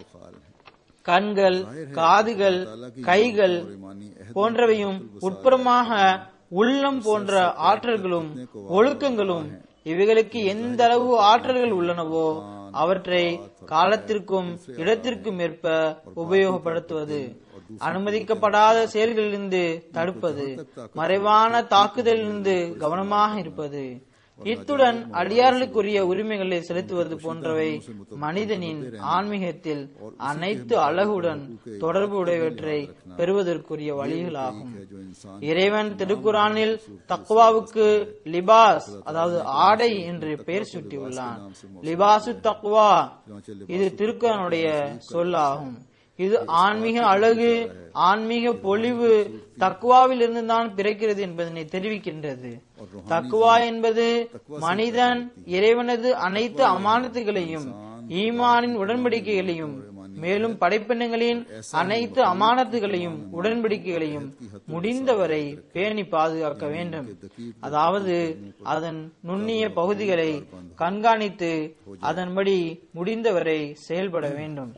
கண்கள், காதுகள், கைகள் போன்றவையும் உட்புறமாக உள்ளம் போன்ற ஆற்றல்களும் ஒழுக்கங்களும், இவைகளுக்கு எந்த அளவு ஆற்றல்கள் உள்ளனவோ அவற்றை காலத்திற்கும் இடத்திற்கும் ஏற்ப உபயோகப்படுத்துவது, அனுமதிக்கப்படாத செயல்களிலிருந்து தடுப்பது, மறைவான தாக்குதலிலிருந்து கவனமாக இருப்பது, இத்துடன் அடியார்களுக்குரிய உரிமைகளை செலுத்துவது போன்றவை மனிதனின் ஆன்மீகத்தில் அனைத்து அழகுடன் தொடர்பு உடையவற்றை பெறுவதற்குரிய வழிகளாகும். இறைவன் திருக்குரானில் தக்வாவுக்கு லிபாஸ், அதாவது ஆடை என்று பெயர் சூட்டியுள்ளான். லிபாசு தக்வா, இது திருக்குரானுடைய சொல் ஆகும். இது ஆன்மீக அழகு, ஆன்மீக பொலிவு தக்குவாவில் இருந்து தான் பிறக்கிறது என்பதனை தெரிவிக்கின்றது. தக்குவா என்பது மனிதன் இறைவனது அனைத்து அமானத்துகளையும் ஈமானின் உடன்படிக்கைகளையும், மேலும் படைப்பினங்களின் அனைத்து அமானத்துகளையும் உடன்படிக்கைகளையும் முடிந்தவரை பேணி பாதுகாக்க வேண்டும். அதாவது அதன் நுண்ணிய பகுதிகளை கண்காணித்து அதன்படி முடிந்தவரை செயல்பட வேண்டும்.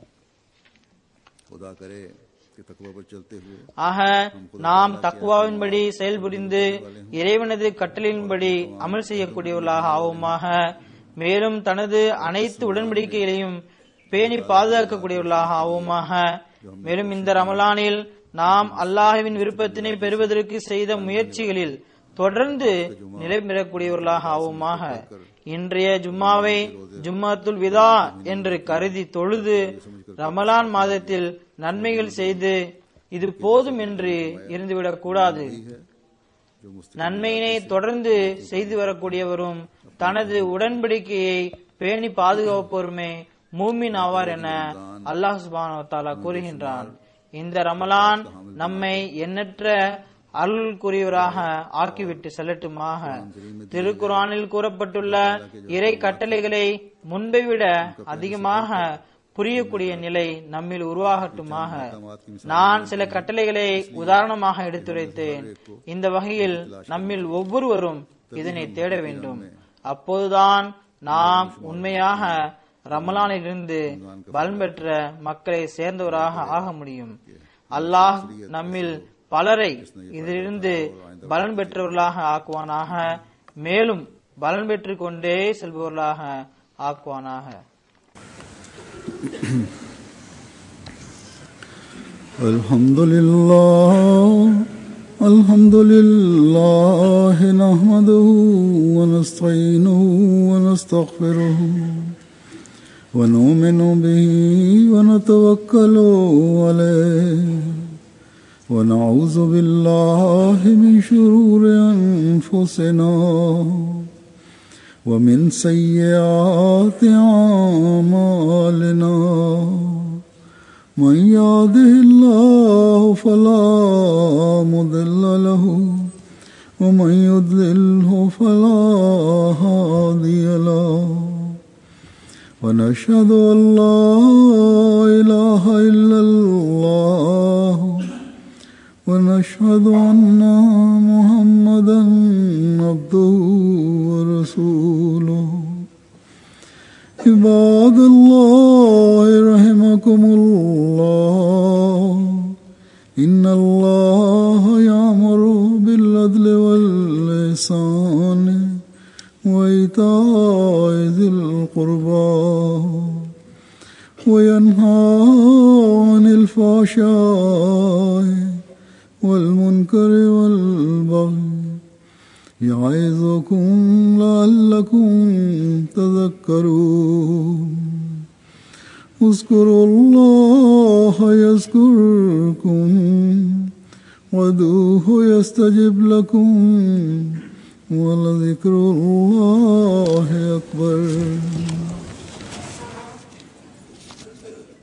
ஆக நாம் தக்குவாவின்படி செயல்புரிந்து இறைவனது கட்டளையின்படி அமல் செய்யக்கூடியவர்களாக ஆவோமாக. மேலும் தனது அனைத்து உடன்படிக்கைகளையும் பேணி பாதுகாக்கக்கூடியவர்களாக ஆவோமாக. மேலும் இந்த ரமலானில் நாம் அல்லாஹ்வின் விருப்பத்தினை பெறுவதற்கு செய்த முயற்சிகளில் தொடர்ந்து நிலை பெறக்கூடியவர்களாக ஆவோமாக. இன்றைய ஜும்மாவை ஜும்மாத்துல் விதா என்று கருதி தொழுது ரமலான் மாதத்தில் நன்மைகள் செய்து இது போதும் என்று இருந்துவிடக் கூடாது. நன்மையினை தொடர்ந்து செய்து வரக்கூடியவரும் தனது உடன்படிக்கையை பேணி பாதுகாப்போருமே மூமின் ஆவார் என அல்லாஹ் சுப்ஹானஹு வ தஆலா கூறுகின்றான். இந்த ரமலான் நம்மை எண்ணற்ற அருள்குரியவராக ஆக்கிவிட்டு செல்லட்டுமாக. திருக்குரானில் கூறப்பட்டுள்ள இறை கட்டளைகளை முன்பை விட அதிகமாக புரியக்கூடிய நிலை நம்மில் உருவாகட்டுமாக. நான் சில கட்டளைகளை உதாரணமாக எடுத்துரைத்தேன். இந்த வகையில் நம்மில் ஒவ்வொருவரும் இதனை தேட வேண்டும். அப்போதுதான் நாம் உண்மையாக ரமலானிலிருந்து பலன் பெற்ற மக்களை சேர்ந்தவராக ஆக முடியும். அல்லாஹ் நம்மில் பலரை இதிலிருந்து பலன் பெற்றவர்களாக ஆக்குவானாக. மேலும் பலன் பெற்றுக் கொண்டே செல்பவர்களாக ஆக்குவானாக. அல்ஹம்துலில்லாஹ் அல்ஹம்துலில்லாஹ் நஹ்மதுஹு வ நஸ்தஈனுஹு வ நஸ்தக்ஃபிருஹு வ நு'மினு பிஹி வ நதவக்கலு அலைஹி ونعوذ بالله من شرور أنفسنا ومن سيئات أعمالنا من يهده الله فلا مضل له ومن يضلله فلا هادي له ونشهد أن لا إله إلا الله ونشهد أن محمدا عبده ورسوله عباد الله رحمكم الله إن الله يأمر بالعدل والإحسان وإيتاء ذي القربى وينهى عن الفحشاء والمنكر والبغي يعظكم لعلكم تذكرون اذكروا الله يذكركم وادعوه يستجب لكم ولذكر الله أكبر.